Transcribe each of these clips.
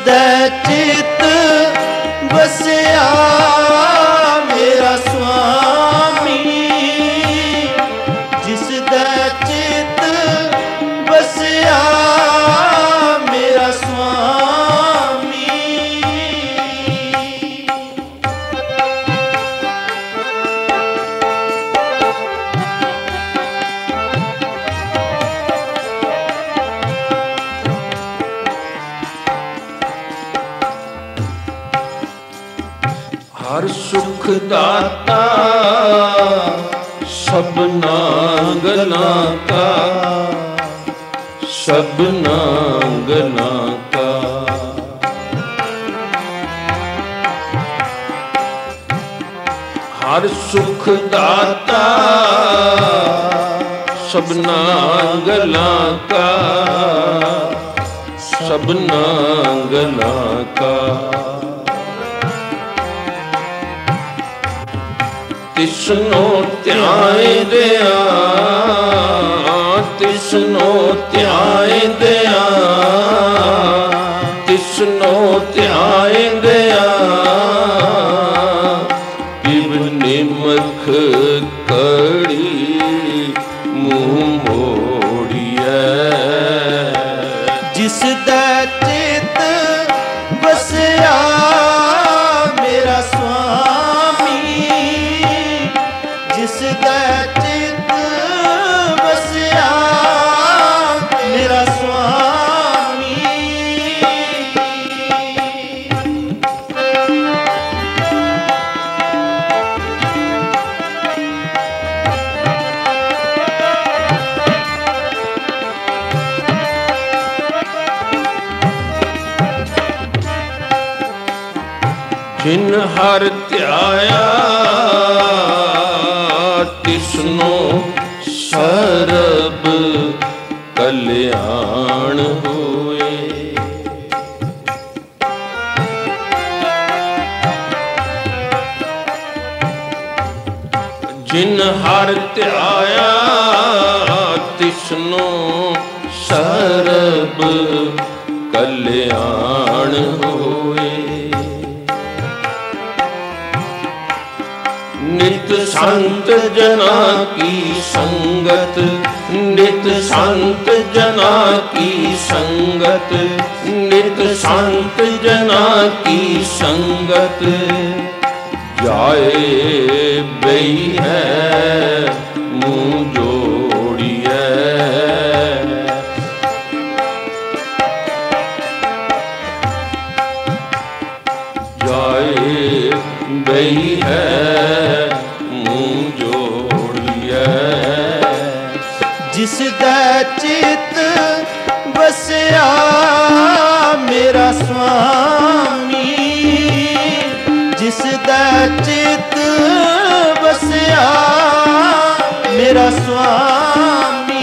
ਦਾ ਚਿਤ ਵਸਿਆ ਮੇਰਾ ਸੁਆਮੀ, ਜਿਸ ਦਾ ਚਿਤ ਵਸਿਆ ਮੇਰਾ ਸੁਆਮੀ। ਹਰ ਸੁਖ ਦਾਤਾ ਸਭਨਾ ਗਲਾਂ ਕਾ, ਸਭਨਾ ਗਲਾਂ ਕਾ। ਹਰ ਸੁਖ ਦਾਤਾ ਸਭਨਾ ਗਲਾਂ ਕਾ, ਸਭਨਾ ਗਲਾਂ ਕਾ। ਤਿਸਨੋ ਧਿਆਏ ਦਿਆ, ਤਿਸਨੋ ਧਿਆਏ ਦਿਆ, ਤਿਸਨੋ ਧਿਆਏ ਦਿਆ। ਪਿਬ ਨਿਮਖ ਕੜੀ ਮੂੰਹ ਮੋੜੀਐ, ਜਿਸ ਦਾ ਚਿਤ ਵਸਿਆ ਮੇਰਾ ਸੁਆਮੀ, ਜਿਸ ਦਾ ਚਿਤ ਵਸਿਆ ਮੇਰਾ ਸੁਆਮੀ। ਜਿਨ ਹਰ ਧਿਆਇਆ ਤਿਸਨੋ ਸਰਬ ਕਲਿਆਣ ਹੋਏ। ਜਿਨ ਹਰ ਧਿਆਇਆ ਤਿਸਨੋ ਸਰਬ ਕਲਿਆਣ ਹੋਏ। ਨਿਤ ਸੰਤ ਜਨਾ ਕੀ ਸੰਗਤ, ਨਿਤ ਸੰਤ ਜਨਾ ਕੀ ਸੰਗਤ, ਨਿਤ ਸੰਤ ਜਨਾ ਕੀ ਸੰਗਤ। ਜਾਏ ਬਈ ਹੈ ਮੂੰਹ ਜੋੜੀਐ, ਜਾਏ ਬਈ ਹੈ ਮੂੰਹ ਜੋੜੀਐ। ਜਿਸ ਦਾ ਚਿਤ ਵਸਿਆ ਮੇਰਾ ਸੁਆਮੀ, ਜਿਸ ਦਾ ਚਿਤ ਵਸਿਆ ਮੇਰਾ ਸੁਆਮੀ।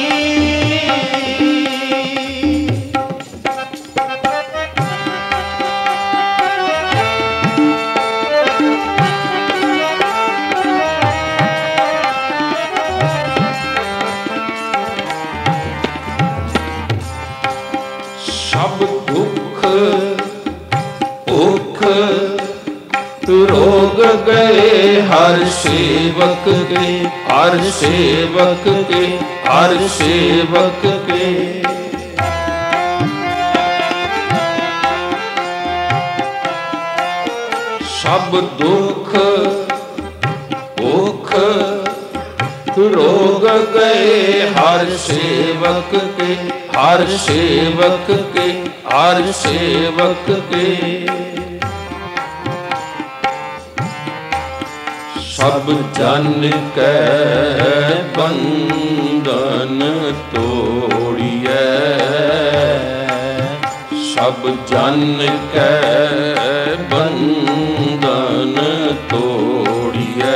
ਸਭ ਦੁੱਖ ਭੁੱਖ ਰੋਗ ਗਏ ਹਰ ਸੇਵਕ ਕੇ, ਹਰ ਸੇਵਕ ਕੇ, ਹਰ ਸੇਵਕ ਕੇ। ਸਭ ਦੁੱਖ ਭੁੱਖ ਰੋਗ ਗਏ ਹਰ ਸੇਵਕ ਕੇ, ਹਰ ਸੇਵਕ ਕੇ, ਹਰ ਸੇਵਕ ਕੇ। ਸਭ ਜਨ ਕੈ ਬੰਧਨ ਤੋੜੀਐ, ਸਭ ਜਨ ਕੈ ਬੰਧਨ ਤੋੜੀਐ।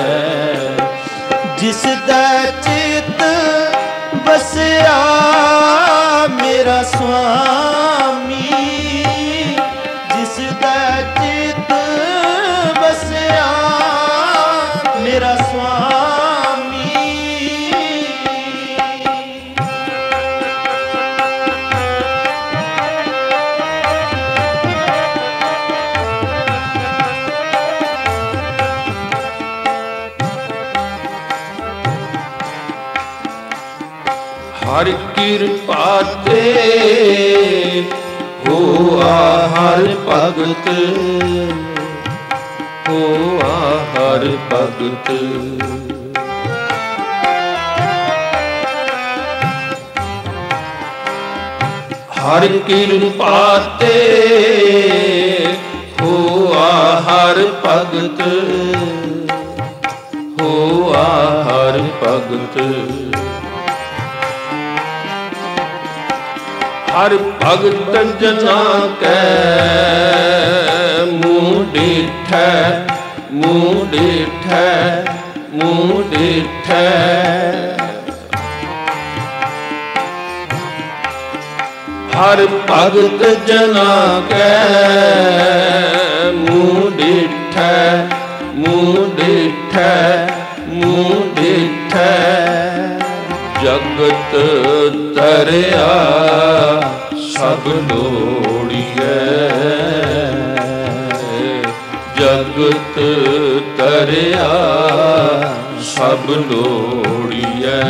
ਜਿਸ ਦਾ ਚਿਤ ਵਸਿਆ ਮੇਰਾ ਸੁਆਮੀ, ਜਿਸ ਦਾ ਚਿਤ ਵਸਿਆ ਮੇਰਾ ਸੁਆਮੀ। ਹਰ ਕਿਰਪਾ ਤੇ ਹੋਆ ਹਰ ਭਗਤ, ਹੋਆ ਹਰ ਭਗਤ। ਹਰ ਕਿਰਪਾ ਤੇ ਹੋਆ ਹਰ ਭਗਤ, ਹੋਆ ਹਰ ਭਗਤ। ਹਰ ਭਗਤ ਜਨਾ ਕੈ ਮੂੰਹ ਡਿਠੈ, ਮੂੰਹ ਡਿਠੈ, ਮੂੰਹ ਡਿਠੈ। ਹਰ ਭਗਤ ਜਨਾ ਕੈ ਮੂੰਹ ਡਿਠੈ, ਮੂੰਹ ਡਿਠੈ, ਮੂੰਹ ਡਿਠੈ। ਜਗਤ ਤਰਿਆ ਸਭ ਲੋੜੀਐ, ਜਗਤ ਤਰਿਆ ਸਭ ਲੋੜੀਐ।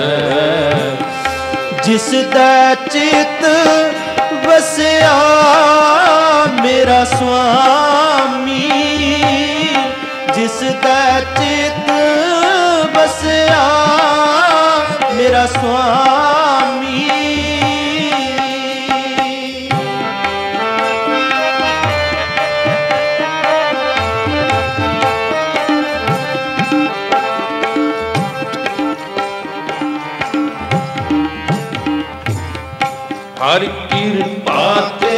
ਜਿਸ ਦਾ ਚਿਤ ਵਸਿਆ ਮੇਰਾ ਸੁਆਮੀ, ਜਿਸ ਦਾ ਚਿਤ ਵਸਿਆ ਮੇਰਾ ਸੁਆਮੀ। ਹਰ ਕਿਰਪਾ ਤੇ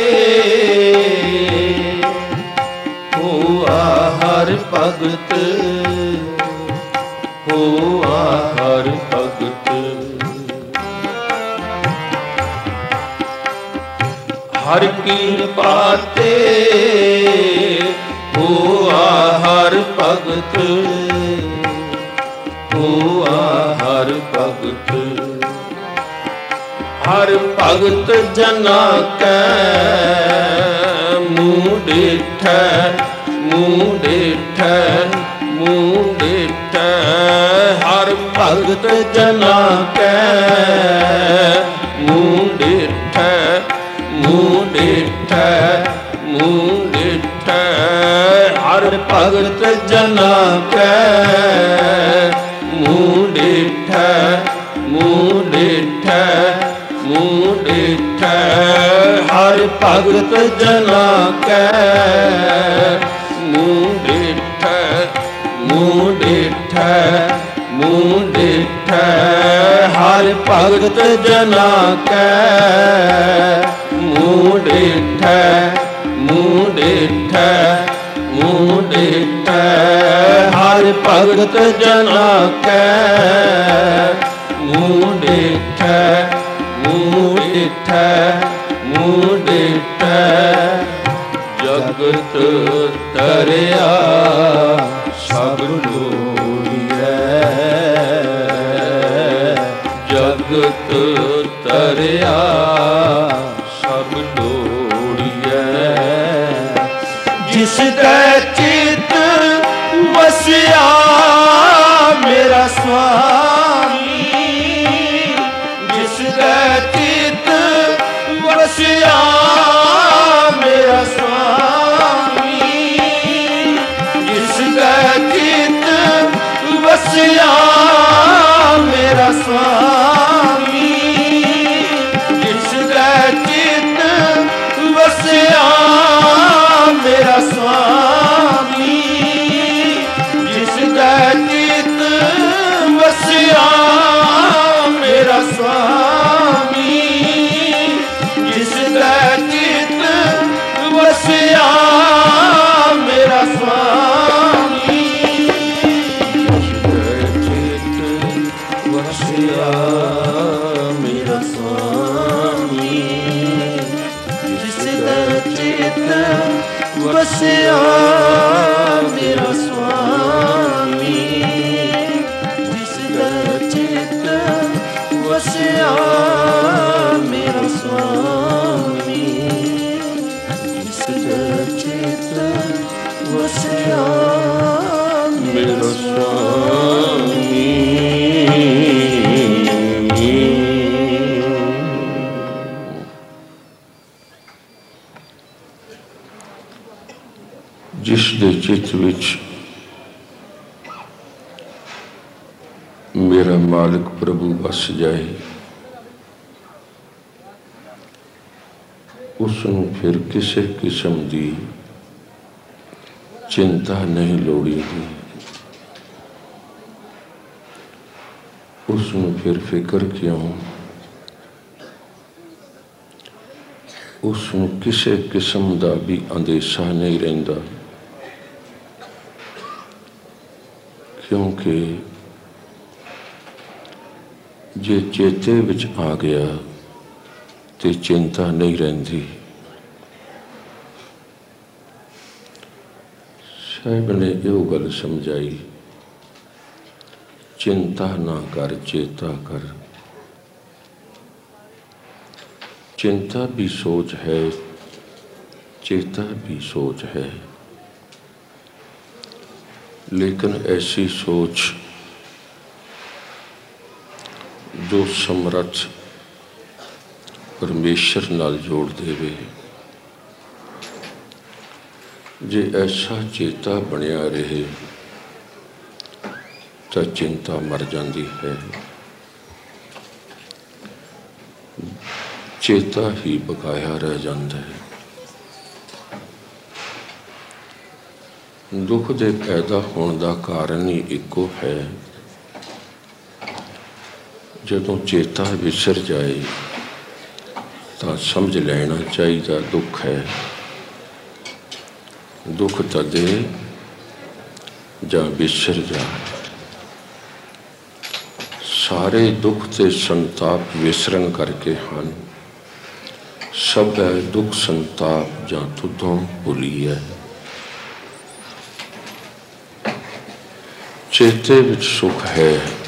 ਹੋਆ ਹਰ ਭਗਤ, ਹੋਆ ਹਰ ਭਗਤ। ਹਰ ਕਿਰਪਾ ਤੇ ਹੋਆ ਹਰ ਭਗਤ, ਹੋਆ ਹਰ ਭਗਤ। ਹਰ ਭਗਤ ਜਨਾ ਕੈ ਮੂੰਹ ਡਿਠੈ, ਮੂੰਹ ਡਿਠੈ, ਮੂੰਹ ਡਿਠੈ। ਹਰ ਭਗਤ ਜਨਾ ਕੈ ਮੂੰਹ ਡਿਠੈ, ਮੂੰਹ ਡਿਠੈ, ਮੂੰਹ ਡਿਠੈ। ਹਰ ਭਗਤ ਜਨਾ ਕੈ ਮੂੰਹ ਡਿਠੈ, ਮੂੰਹ ਡਿਠੈ, ਮੂੰਹ ਡਿਠੈ। ਹਰ ਭਗਤ ਜਨਾ ਕੈ ਮੂੰਹ ਡਿਠੈ, ਮੂੰਹ ਡਿਠੈ, ਮੂੰਹ ਡਿਠੈ। ਹਰ ਭਗਤ ਜਨਾ ਕੈ ਮੂੰਹ ਡਿਠੈ, ਮੂੰਹ ਡਿਠੈ, ਮੂੰਹ ਡਿਠੈ। ਹਰ ਭਗਤ ਜਨਾ ਕੈ ਮੂੰਹ ਡਿਠੈ, ਮੂੰਹ ਡਿਠੈ, ਮੂੰਹ ਡਿਠੈ। ਜਗਤ ਤਰਿਆ ਸਭ ਲੋੜੀਐ, ਜਗਤ ਤਰਿਆ ਸਭ ਲੋੜੀਐ। ਜਿਸ ਦਾ ਚਿਤ ਵਸਿਆ ਮੇਰਾ ਸੁਆਮੀ, ਜਿਸ ਦਾ ਚਿਤ ਵਸਿਆ ਮੇਰਾ ਸੁਆਮੀ, ਜਿਸ ਦਾ ਚਿਤ ਵਸਿਆ ਮੇਰਾ ਸੁਆਮੀ, ਜਿਸ ਦਾ ਚਿਤ ਵਸਿਆ ਮੇਰਾ ਸੁਆਮੀ, ਜਿਸ ਦਾ ਚਿਤ ਵਸਿਆ ਮੇਰਾ ਸੁਆਮੀ, ਜਿਸ ਦਾ ਚਿਤ ਵਸਿਆ ਮੇਰਾ ਸੁਆਮੀ, ਜਿਸ ਦਾ चित्त विच मेरा मालिक प्रभु बस जाए, उसनूं फिर किसी किस्म की चिंता नहीं लोड़ीदी, उसनूं फिर फिक्र क्यों, उसनूं किसी किस्म का भी अंदेशा नहीं रहिंदा, क्योंकि जे चेते विच आ गया तो चिंता नहीं रहिंदी। साहिब ने यो गल समझाई, चिंता ना कर चेता कर। चिंता भी सोच है, चेता भी सोच है, लेकिन ऐसी सोच जो समर्थ परमेश्वर नाल जोड़ देवे। जे ऐसा चेता बनिया रहे तो चिंता मर जाती है, चेता ही बकाया रह जाता है। दुख दे पैदा होने का कारण ही इको है, जदों चेता विसर जाए तो समझ लेना चाहिए दुख है। दुख तदे जा विसर जा, सारे दुख ते संताप विसरन करके हैं। सब है दुख संताप जा तुदों भुली है। चेते विच सुख है,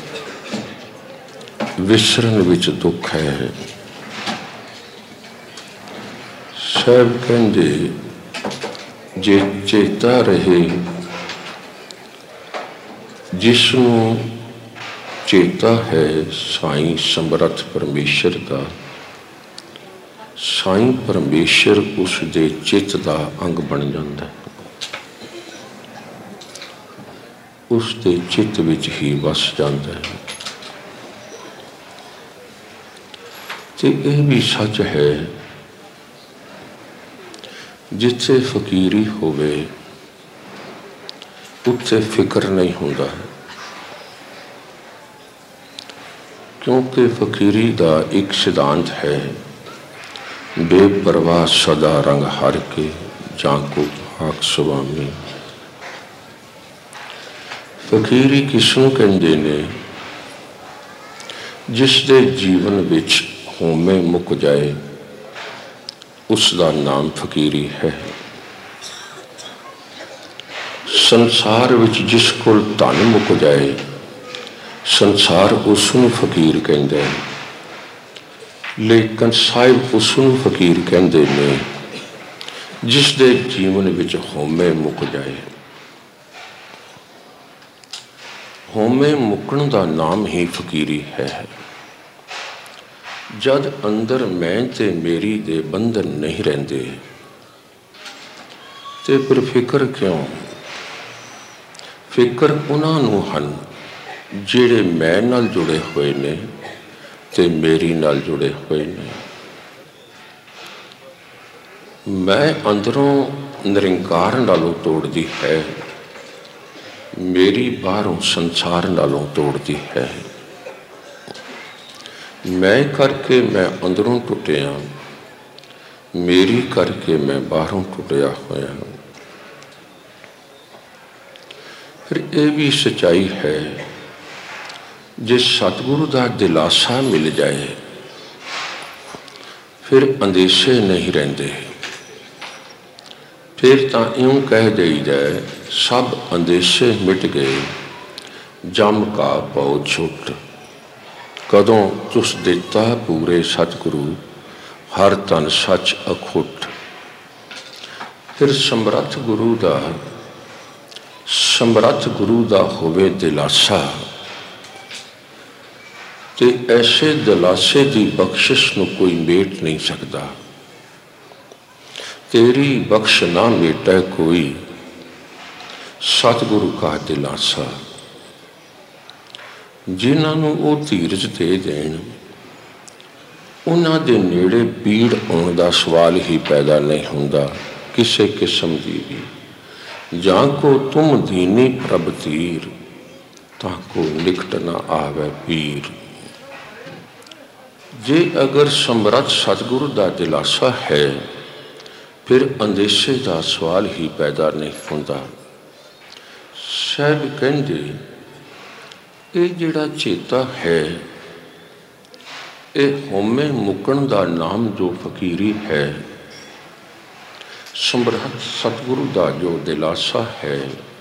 विसरन विच दुख है। साहब कहंदे जे चेता रहे, जिसनूं चेता है साईं समर्थ परमेश्वर का, साईं परमेश्वर उस दे चित्त का अंग बन जाता है, उस दे चित्त विच ही वस जाता है। ते यह भी सच है, जिथे फकीरी होवे उत्थे फिक्र नहीं होता, क्योंकि फकीरी का एक सिद्धांत है, बेपरवाह सदा रंग हर के जाको आख स्वामी। फकीरी किसनूं कहंदे ने? जिस दे जीवन विच होमे मुक जाए उसका नाम फकीरी है। संसार विच जिस कोल धन मुक जाए, संसार उसनूं फकीर कहंदा है, लेकिन साहिब उसनूं फकीर कहंदे ने जिस दे जीवन विच होमे मुक जाए। होमे मुकण का नाम ही फकीरी है। जद अंदर मैं ते मेरी दे बंधन नहीं रहंदे ते फिर फिक्र क्यों? फिक्र उन्हां नूं हन जिहड़े मैं नाल जुड़े हुए ने ते मेरी नाल जुड़े हुए ने। मैं अंदरों निरंकार नालों तोड़दी है, मेरी बाहरों संसार नालों तोड़दी है। मैं करके मैं अंदरों टुटिया, मेरी करके मैं बाहरों टुटिया होया। फिर यह भी सच्चाई है, जिस सतगुरु का दिलासा मिल जाए फिर अंदेशे नहीं रहंदे। फिर तो यूं कह देईदा सब अंदेशे मिट गए, जम का पौ छुट। कदों तुस दिता पूरे सतगुरु, हर तन सच अखुट। फिर समर्थ गुरु दा होवे दिलासा, ते ऐसे दिलासे की बख्शिश नूं कोई मेट नहीं सकता। तेरी बख्श ना मेटा कोई, सतगुरु का दिलासा, जिन्होंने वो धीरज दे देन, उन्हां दे नेड़े भीड़ आने का सवाल ही पैदा नहीं होंदा किसी किस्म की भी। जां को तुम दीनी प्रभ तीर, ताको निकट न आवे पीर। जे अगर समर्थ सतगुरु का दिलासा है, फिर अंदेशे का सवाल ही पैदा नहीं होंदा। साहब कहंदे ये जिहड़ा चेता है, ये होमे मुकण का नाम जो फकीरी है। समर्थ सतगुरु का जो दिलासा है,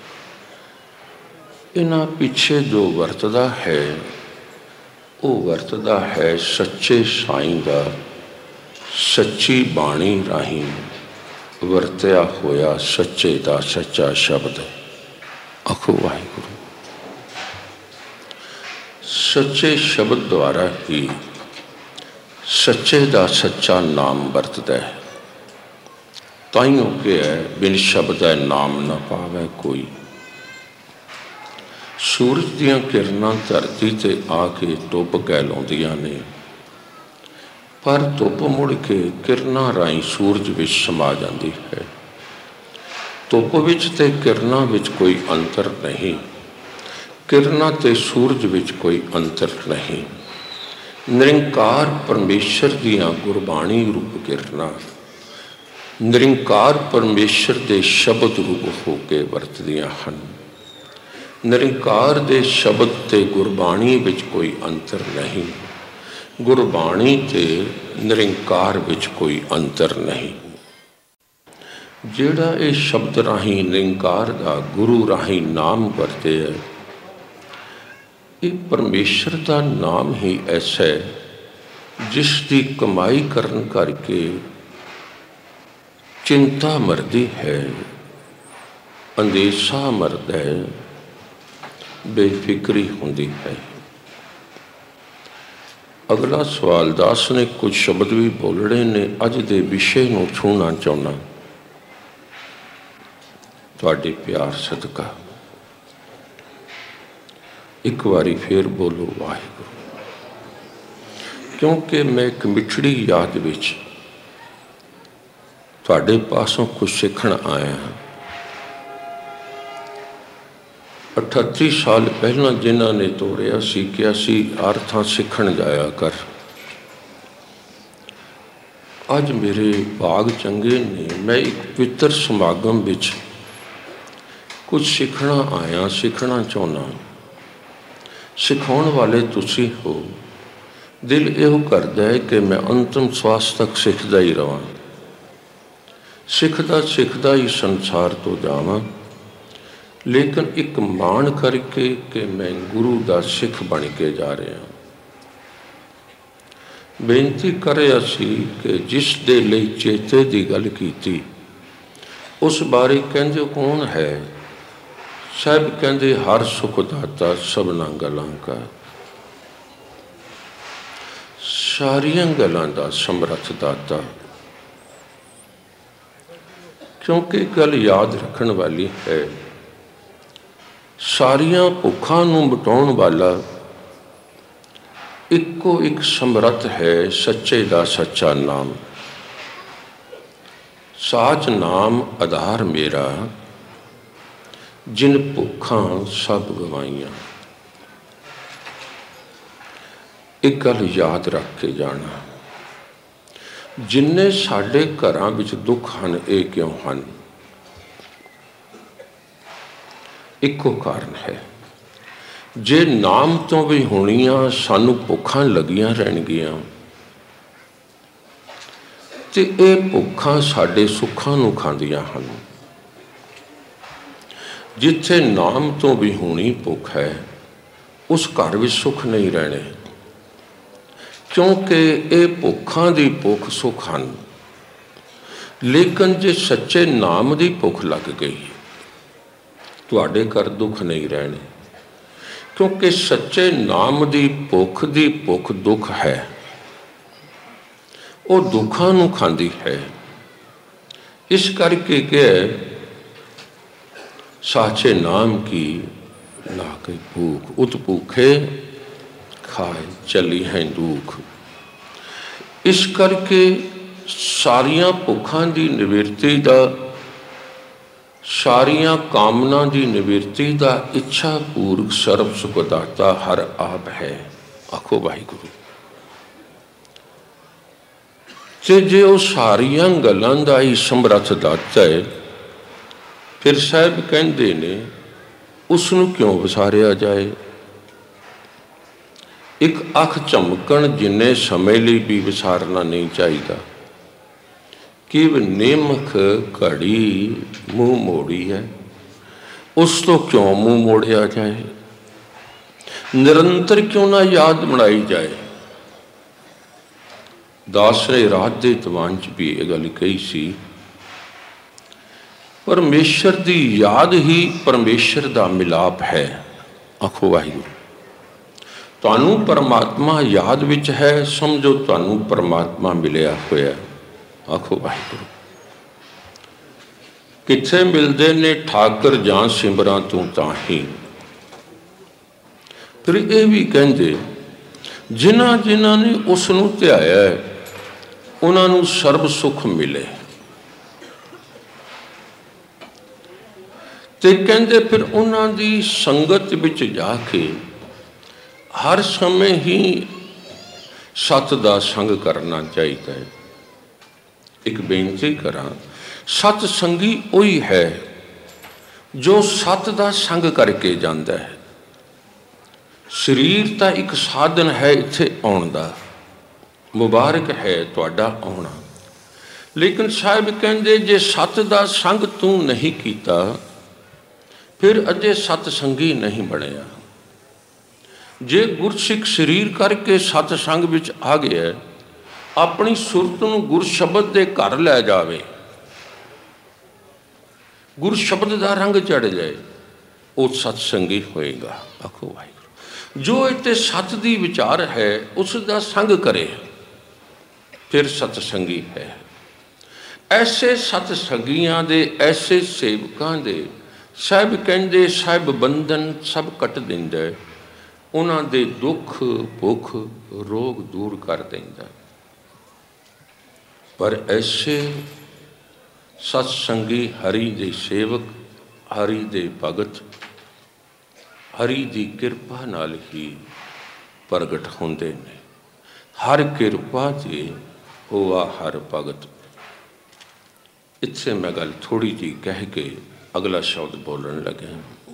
इन्हां पिछे जो वरतदा है, वो वरतदा है सच्चे साईं का सच्ची बाणी राही वरत्या होया सच्चे का सच्चा शब्द। आखो वाहिगुरू। सच्चे शब्द द्वारा ही सच्चे का सच्चा नाम वरतदा है। ताइयों के है बिन शब्द है नाम न पावे कोई। सूरज दियां किरणां धरती ते आके धुप कहलाउंदियां ने, पर धुप मुड़ के किरणां राही सूरज विच समा जाती है। धुप विच ते किरणां विच कोई अंतर नहीं, किरणां ते सूरज विच कोई अंतर नहीं। निरंकार परमेश्वर दियां गुरबाणी रूप किरणां निरंकार परमेश्वर दे शब्द रूप होके वरतदियां हन। निरंकार दे शब्द ते गुरबाणी विच कोई अंतर नहीं, गुरबाणी ते निरंकार विच कोई अंतर नहीं। जिहड़ा ये शब्द राही निरंकार दा गुरु राही नाम वरते है, ये परमेश्वर का नाम ही ऐसा है जिसकी कमाई करन करके चिंता मरदी है, अंदेशा मरदा है, बेफिक्री होंदी है। अगला सवाल दास ने कुछ शब्द भी बोलने ने अज दे विषय नूं छूना चाहना, तुहाडे प्यार सदका। एक बारी फिर बोलो वाहिगुरू। क्योंकि मैं एक मिठड़ी याद विच तुहाडे पासों कुछ सीखण आया। 38 साल पहला जिन्हां ने तोड़िया सी कि असी अर्थां सीखण जाया कर, अज मेरे भाग चंगे ने, मैं एक पवित्र समागम विच कुछ सीखना आया, सीखना चाहना। सिखाउण वाले तुसी हो। दिल इहो करदा है कि मैं अंतिम श्वास तक सीखदा ही रवां, सिखदा सिखदा ही संसार तो जावां, लेकिन एक मान करके कि मैं गुरु का सिख बन के जा रहा। बेनती करिया सी कि जिस दे लई चेते की गल कीती, उस बारे कहंदे कौन है? साहब कहंदे हर सुख दाता सबना गलां का, सारियां गलां दा समर्थ दाता। क्योंकि गल याद रखने वाली है, सारियां भुखां नूं मिटाउण वाला इको एक समर्थ है, सच्चे दा सच्चा नाम। साच नाम आधार मेरा, जिन भुखां सब गवाइयां। एक गल याद रख के जाना, जिन्ने साडे घरां विच दुख हन, ये क्यों हन? इको कारण है, जे नाम तो भी होनियां सानू भुखां लगियां रहणगियां, ते ये भुखां साडे सुखां नूं खांदियां हन। जिथे नाम तो भी होनी भुख है, उस घर विच सुख नहीं रहने, क्योंकि ये भुखां दी भुख सुख हन। लेकिन जे सच्चे नाम दी भुख लग गई, तुहाडे घर दुख नहीं रहने, क्योंकि सच्चे नाम दी भुख दुख है, वो दुखां नूं खांदी है। इस करके कि साचे नाम की नाक भूख, उत भूखे खाए चली हैं दुख। इस करके सारिया भुखां की निवृत्ति का, सारिया कामना की निवृत्ति का इच्छा पूर्वक सर्व सुखदाता हर आप है। आखो वाहिगुरू। ते जे वो सारिया गल्लां दा ही समर्थ दाता है, फिर साहब कहते ने उसनूं क्यों विसारिया जाए। एक अख झमकण जिन्ने समय लिए भी विसारना नहीं चाहिए। कि नेमख घड़ी मुँह मोड़ी है, उस तो क्यों मुँह मोड़िया जाए। निरंतर क्यों ना याद बनाई जाए। दास ने रात के दीवान च भी ये गल कही सी, परमेश्वर की याद ही परमेश्वर का मिलाप है। आखो वाहिगुरू। तुहानू परमात्मा याद विच है, समझो तुहानू परमात्मा मिलिया होया। आखो वाहिगुरू। किथे मिलते ने ठाकर जां सिमरां तू ताही। फिर ये भी कहते जिन्हां जिन्हां ने उसनू ध्याया है उन्होंने सर्व सुख मिले। ते कहते फिर उन्हों की संगत विच जाके हर समय ही सत का संग करना चाहिए। एक बेनती करा, सतसंगी वही है जो सत का संग करके जाता है। शरीर तो एक साधन है इत्थे आउण दा, मुबारक है तुहाडा आउणा, लेकिन साहब कहते जे सत का संग तू नहीं कीता फिर अजे सतसंगी नहीं बनिया। जे गुरसिख शरीर करके सतसंग विच आ गया, अपनी सुरत नूं गुर शब्द दे घर लै जावे, गुर शब्द का रंग चढ़ जाए, वो सतसंगी होएगा। आखो वाहिगुरू। जो इत्ते सत दी विचार है उसका संग करे फिर सतसंगी है। ऐसे सतसंगियां दे, ऐसे सेवकां दे साहब कहते साहब बंधन सब कट दिंदा, उन्हां दे दुख भुख रोग दूर कर दिंदा। पर ऐसे सत्संगी हरि दे सेवक, हरि दे भगत, हरि दी किरपा नाल ही प्रगट होंदे ने। हर किरपा जे होआ हर भगत। इत्थे मैं गल थोड़ी जी कह के अगला शब्द बोलन लगे।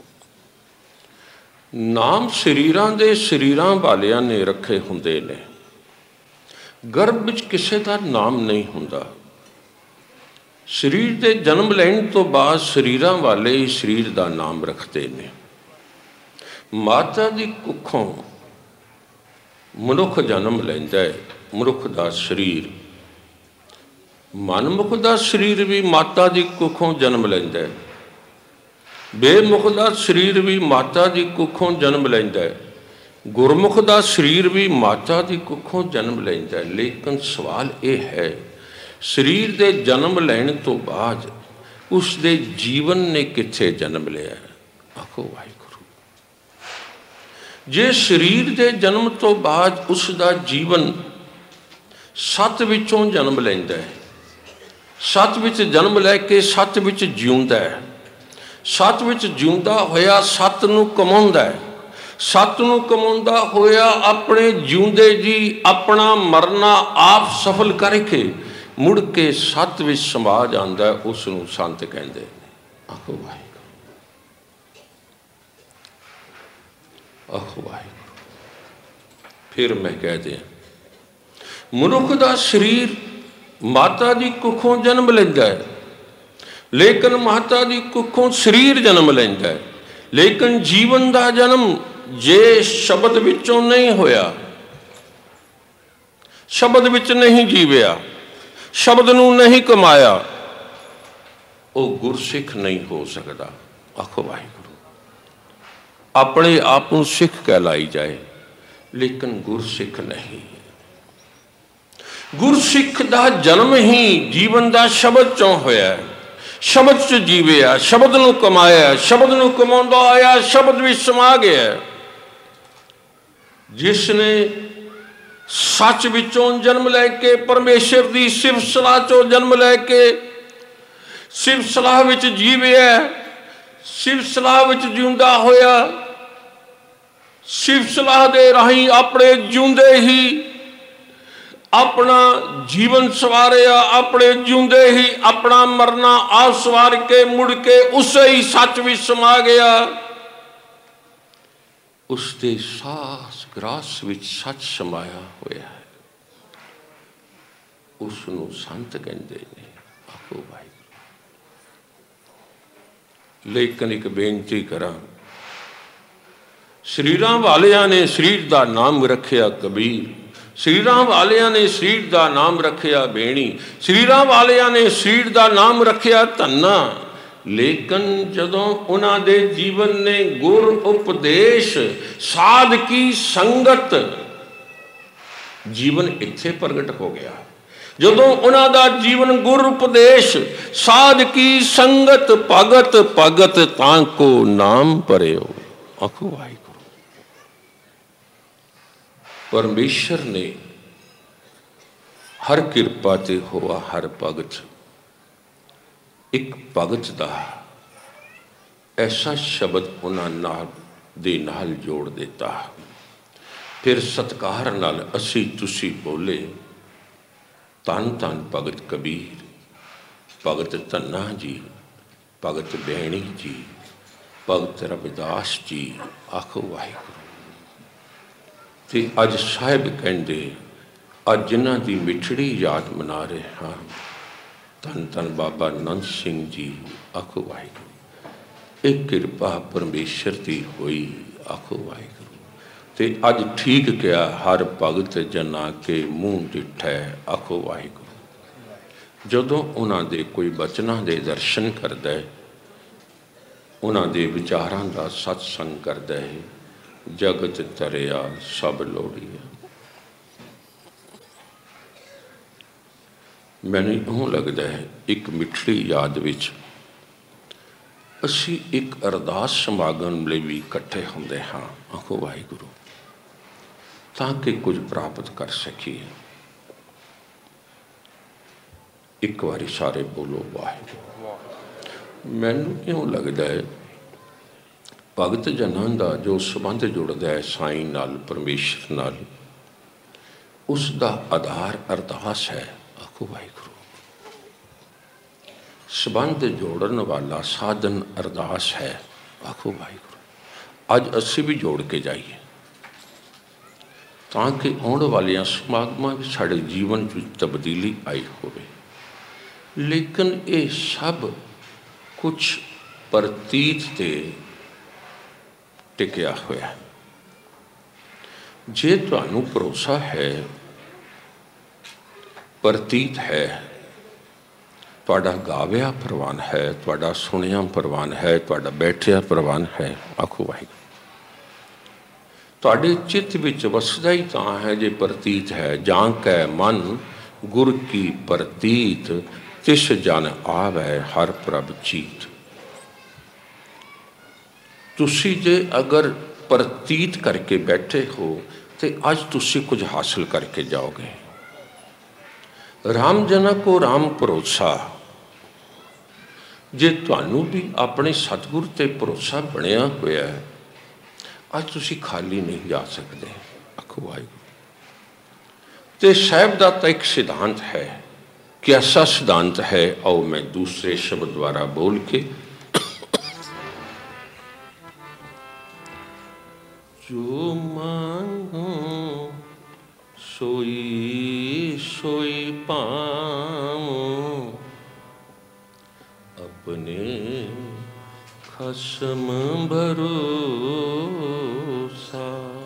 नाम शरीरां दे शरीरां वालियां ने रखे हुंदे ने, गर्भ विच किसे दा नाम नहीं हुंदा। शरीर दे जन्म लैण तो बाद शरीरां वाले ही शरीर दा नाम रखते ने। माता दी कुखों मनुख जन्म लैंदा है, मनुख दा शरीर, मनमुख दा शरीर भी माता दी कुखों जन्म लैंदा है, बेमुख दा शरीर भी माता दी कुखों जन्म लैंदा है, गुरमुख दा शरीर भी माता दी कुखों जन्म लैंदा है। लेकिन सवाल ये है, शरीर दे जन्म लैण तो बाद उस दे जीवन ने किथे जन्म लिया है। आखो वाहिगुरू। जे शरीर दे जन्म तो बाद उसका जीवन सत विचों जन्म लैंदा है, सत विच जन्म लैके सत विच जिउंदा है, सत विच जिउंदा होया सत नूं कमाउंदा है, सत नूं कमाउंदा होया अपने जिउंदे जी अपना मरना आप सफल करके मुड़ के सत विच समा जांदा है, उसनूं संत कहंदे। आखो वाहिगुरू, आखो वाहिगुरू। फिर मैं कह दिया, मनुख दा शरीर माता दी कुखों जन्म लैंदा है, लेकिन माता दी कुखों शरीर जन्म लैंदा है, लेकिन जीवन दा जन्म जे शब्द विचों नहीं होया, शब्द विच नहीं जीविया, शब्द नूं नहीं कमाया, वो गुरसिख नहीं हो सकता। आखो वाहिगुरू। अपने आप नूं सिख कहलाई जाए लेकिन गुरसिख नहीं। गुरसिख दा जन्म ही जीवन दा शब्द चों होया है। शब्द च जीविया, शब्द नूं कमाया, शब्द नूं कमाउंदा आया, शब्द विच समा गया। जिसने सच विचों जन्म लैके, परमेश्वर की सिर्फ सलाह चों जन्म लैके सिर्फ सलाह विच जीविया, सिर्फ सलाह विच जिउंदा होया, सिर्फ सलाह दे राही अपने जिउंदे ही अपना जीवन सवारिया, अपने जिउंदे ही अपना मरना आप सवार के मुड़ के उसे ही सच भी समा गया। उसके सास ग्रास विच सच समाया होया है। उसनूं संत कहंदे ने। आखो वाहिगुरू। लेकिन एक बेनती करा, शरीरां वालियां ने शरीर का नाम रखिया कबीर, शरीरां वालियां ने शरीर का नाम रखिया बेणी, शरीरां वालियां ने शरीर का नाम रखिया धन्ना। लेकिन जदों उन्हां दे जीवन ने गुर उपदेश साध की संगत जीवन इत्थे प्रगट हो गया। जदों उन्हां दा जीवन गुर उपदेश साध की संगत भगत भगत तां को नाम परयो। आखो वाहिगुरू। परमेश्वर ने हर किरपा ते होआ हर भगत एक भगत का ऐसा शब्द उन्होंने नाल जोड़ देता। फिर सत्कार नाल असी तुसी बोले धन धन भगत कबीर, भगत धन्ना जी, भगत बैणी जी, भगत रविदास जी। आखो वाहिगुरू। ते अज साहिब कहते अज जिन्हां दी मिठड़ी याद मना रहे हाँ, धन धन बाबा नंद सिंह जी। आखो वाहिगुरू। एक कृपा परमेश्वर की हुई। आखो वाहिगुरू। ते अज ठीक क्या हर भगत जना के मूँह डिठै। आखो वाहिगुरू। जदों उन्हां दे कोई बचनां दे दर्शन करदा है, उन्हां दे विचारां दा सत्संग करदा है, जगत तरिया सब लोड़िया। मैनूं इउं लगदा है एक मिठड़ी याद विच असी एक अरदास समागम लई भी इकट्ठे हुंदे हाँ। आखो वाहिगुरू। ताकि कुछ प्राप्त कर सकीए। एक बारी सारे बोलो वाहिगुरू। मैनूं इउं लगदा है भगत जनां दा जो संबंध जुड़दा है साईं नाल, परमेश्वर नाल, उसका आधार अरदास है। आखो वाहिगुरू। संबंध जोड़न वाला साधन अरदास है। आखो वाहिगुरू। अज असी भी जोड़ के जाइए ताकि आने वालियां समागमां विच साडे जीवन में तब्दीली आई होवे। लेकिन ये सब कुछ प्रतीत ते टिकिया होया। जे तुहानू भरोसा है, प्रतीत है, तुहाडा गाविया प्रवान है, तुहाडा सुनिया प्रवान है, तुहाडा बैठिया प्रवान है। आखो वाहिगुरू। तुहाडे चित्त विच वसदा ही तां है जे प्रतीत है। जां कै मन गुर की प्रतीत, तिस जन आवै हर प्रभ चीत। तुसी जे अगर प्रतीत करके बैठे हो तो अज तुसी कुछ हासिल करके जाओगे। राम जना को राम भरोसा। जे तुहानू भी अपने सतगुर ते भरोसा बनया होया है, अज तुसी खाली नहीं जा सकते। आखो वाहिगुरू। ते साहिब दा तां एक सिद्धांत है। कैसा सिद्धांत है? आओ मैं दूसरे शब्द द्वारा बोल के जो मांगो सोई सोई पाऊं, अपने खसम भरोसा।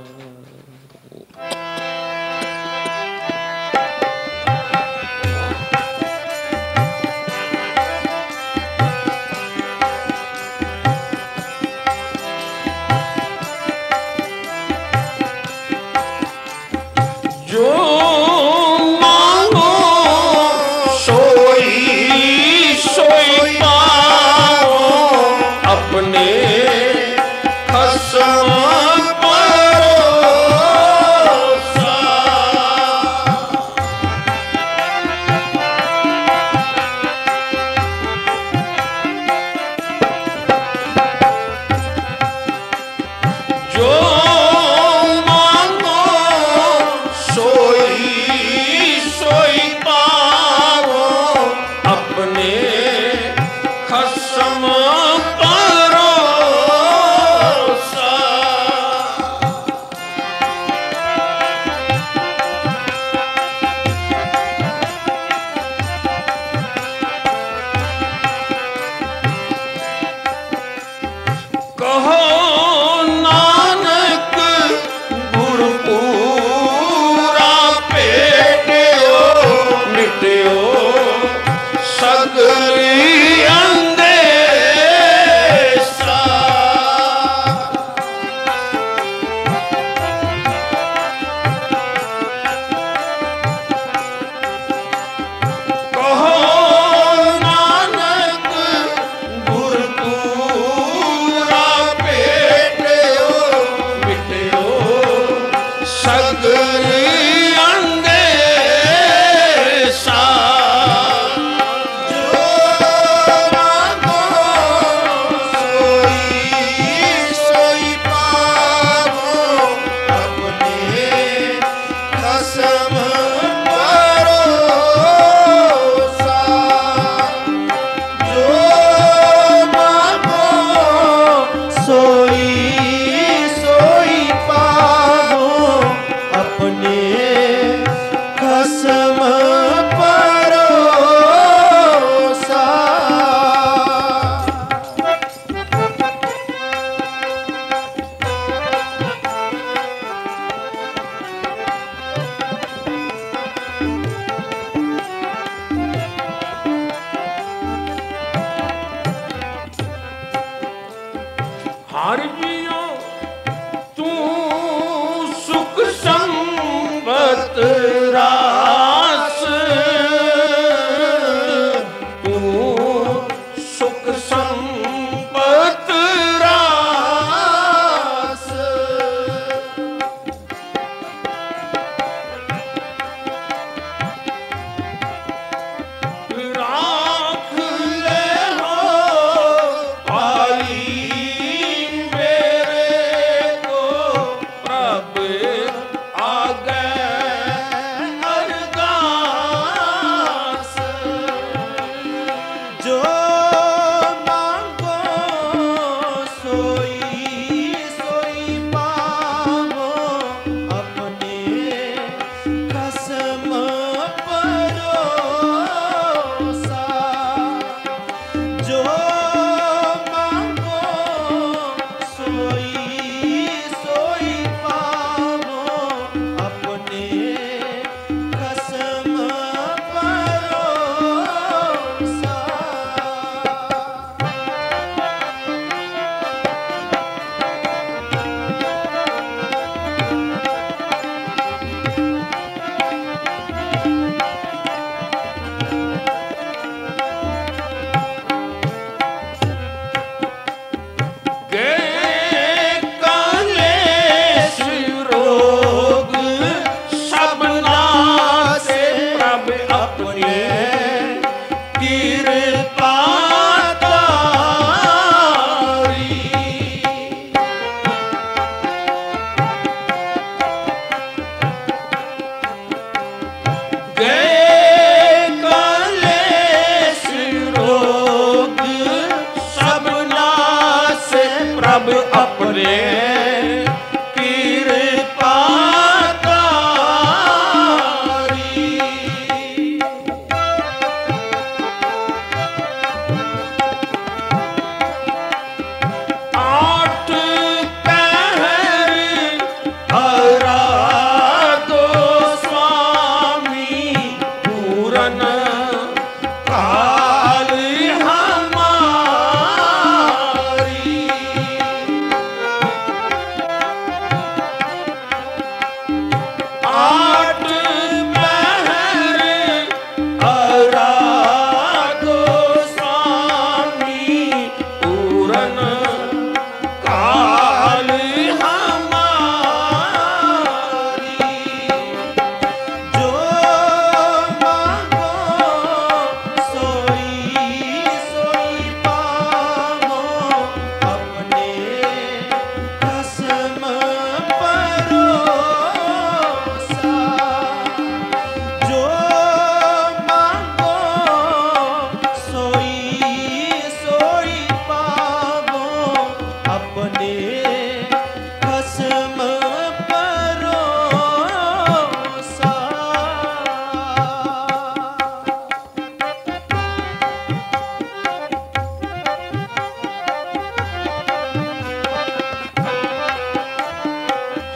जो मांगो सोई सोई पाऊं,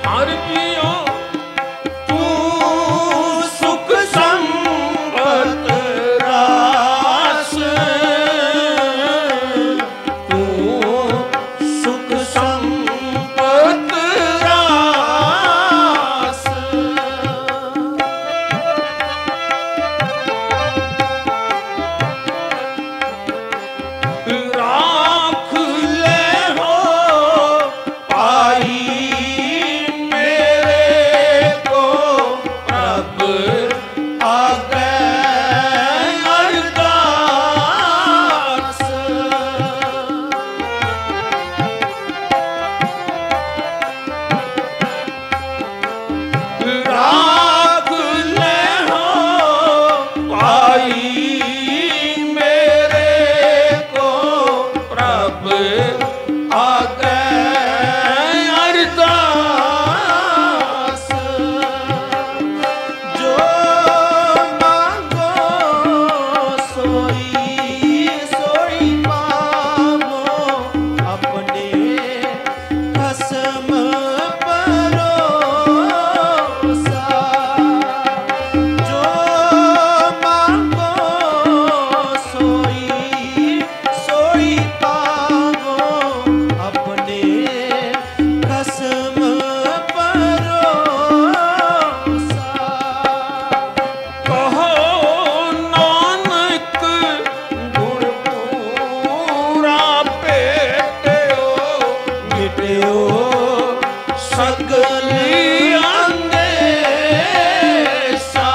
अर्जियो तू सुख संपत रास, तू सुख संपत रास। राख ले हो पाई मेरे को प्रभ आगे अरदास। राख ले हो पाई मेरे को प्रभ आगे अरदास। जो मांगो सोई सोई पावो अपने खसम भरोसा। जो मांगो सोई सोई पावो अपने खसम भरोसा। कहो नानक गुण पूरा पेटो मिटयो सगली अंदेशा।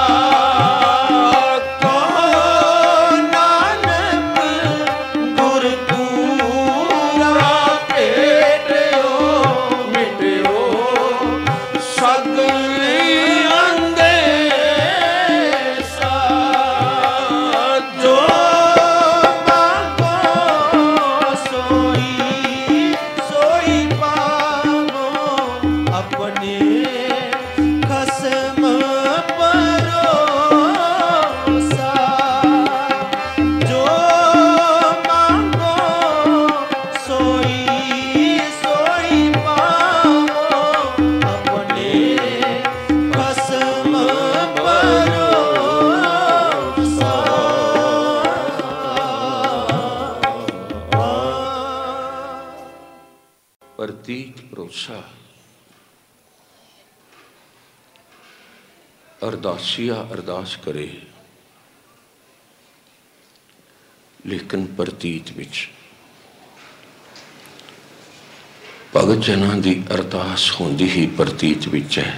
कहो नानक गुर पूरा पेटो मिटयो सगली अंदेशा। जो मांगो सोई सोई पावो अपने खसम भरोसा। जो मांगो सोई सोई पावो अपने खसम भरोसा। प्रतीत भरोसा अरदासिया अरदास करे, लेकिन प्रतीत विच भगत जनां दी अरदास होंदी ही प्रतीत विच है।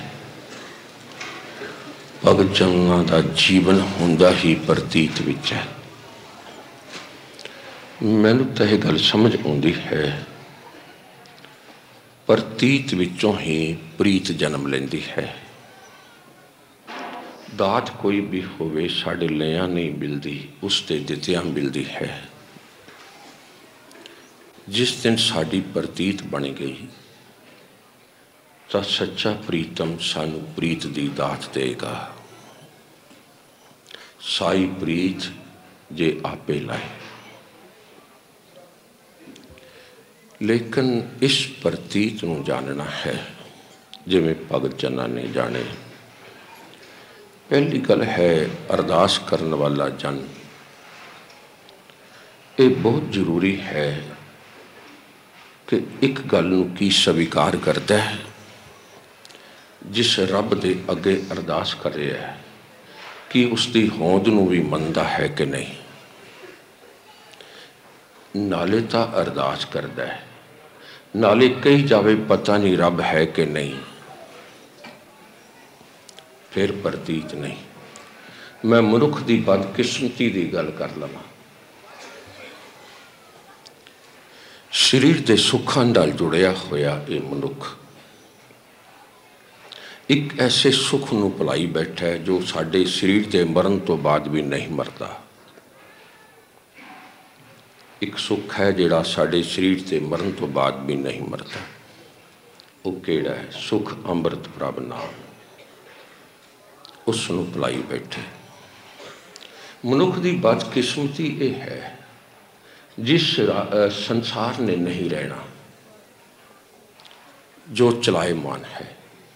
भगत जनां दा जीवन होंदा ही प्रतीत विच है। मैनूं तां इह गल समझ आउंदी है, प्रतीत विचों ही प्रीत जन्म लैंदी है। दात कोई भी होवे साडे लिया नहीं मिलती, उसते दित्तियां मिलती है। जिस दिन साडी प्रतीत बन गई तो सच्चा प्रीतम सानू प्रीत दी दात देगा। साई प्रीत जे आपे लाए। लेकिन इस प्रतीत नूं जानना है जिवें भगत जनां ने जाने। पहली गल है अरदास करने वाला जन, ये बहुत जरूरी है कि एक गल नूं की स्वीकार करता है। जिस रब दे अगे अरदास कर रहा है कि उसकी होंद नूं भी मनदा है कि नहीं। नाले तो अरदास करता है, नाले कही जावे पता नहीं रब है कि नहीं, फिर प्रतीत नहीं। मैं मनुख की बदकिस्मती की गल कर लवां। शरीर के सुखां नाल जुड़िया होया ये मनुख एक ऐसे सुख नूं भुलाई बैठा है जो साडे शरीर के मरण तो बाद भी नहीं मरता। एक सुख है जिहड़ा साडे शरीर के मरण तो बाद भी नहीं मरता। वो किहड़ा है? सुख अमृत प्रभ नाम। उस नूं भुलाई बैठे। मनुख की बदकिस्मती ये है जिस संसार ने नहीं रहना, जो चलाएमान है।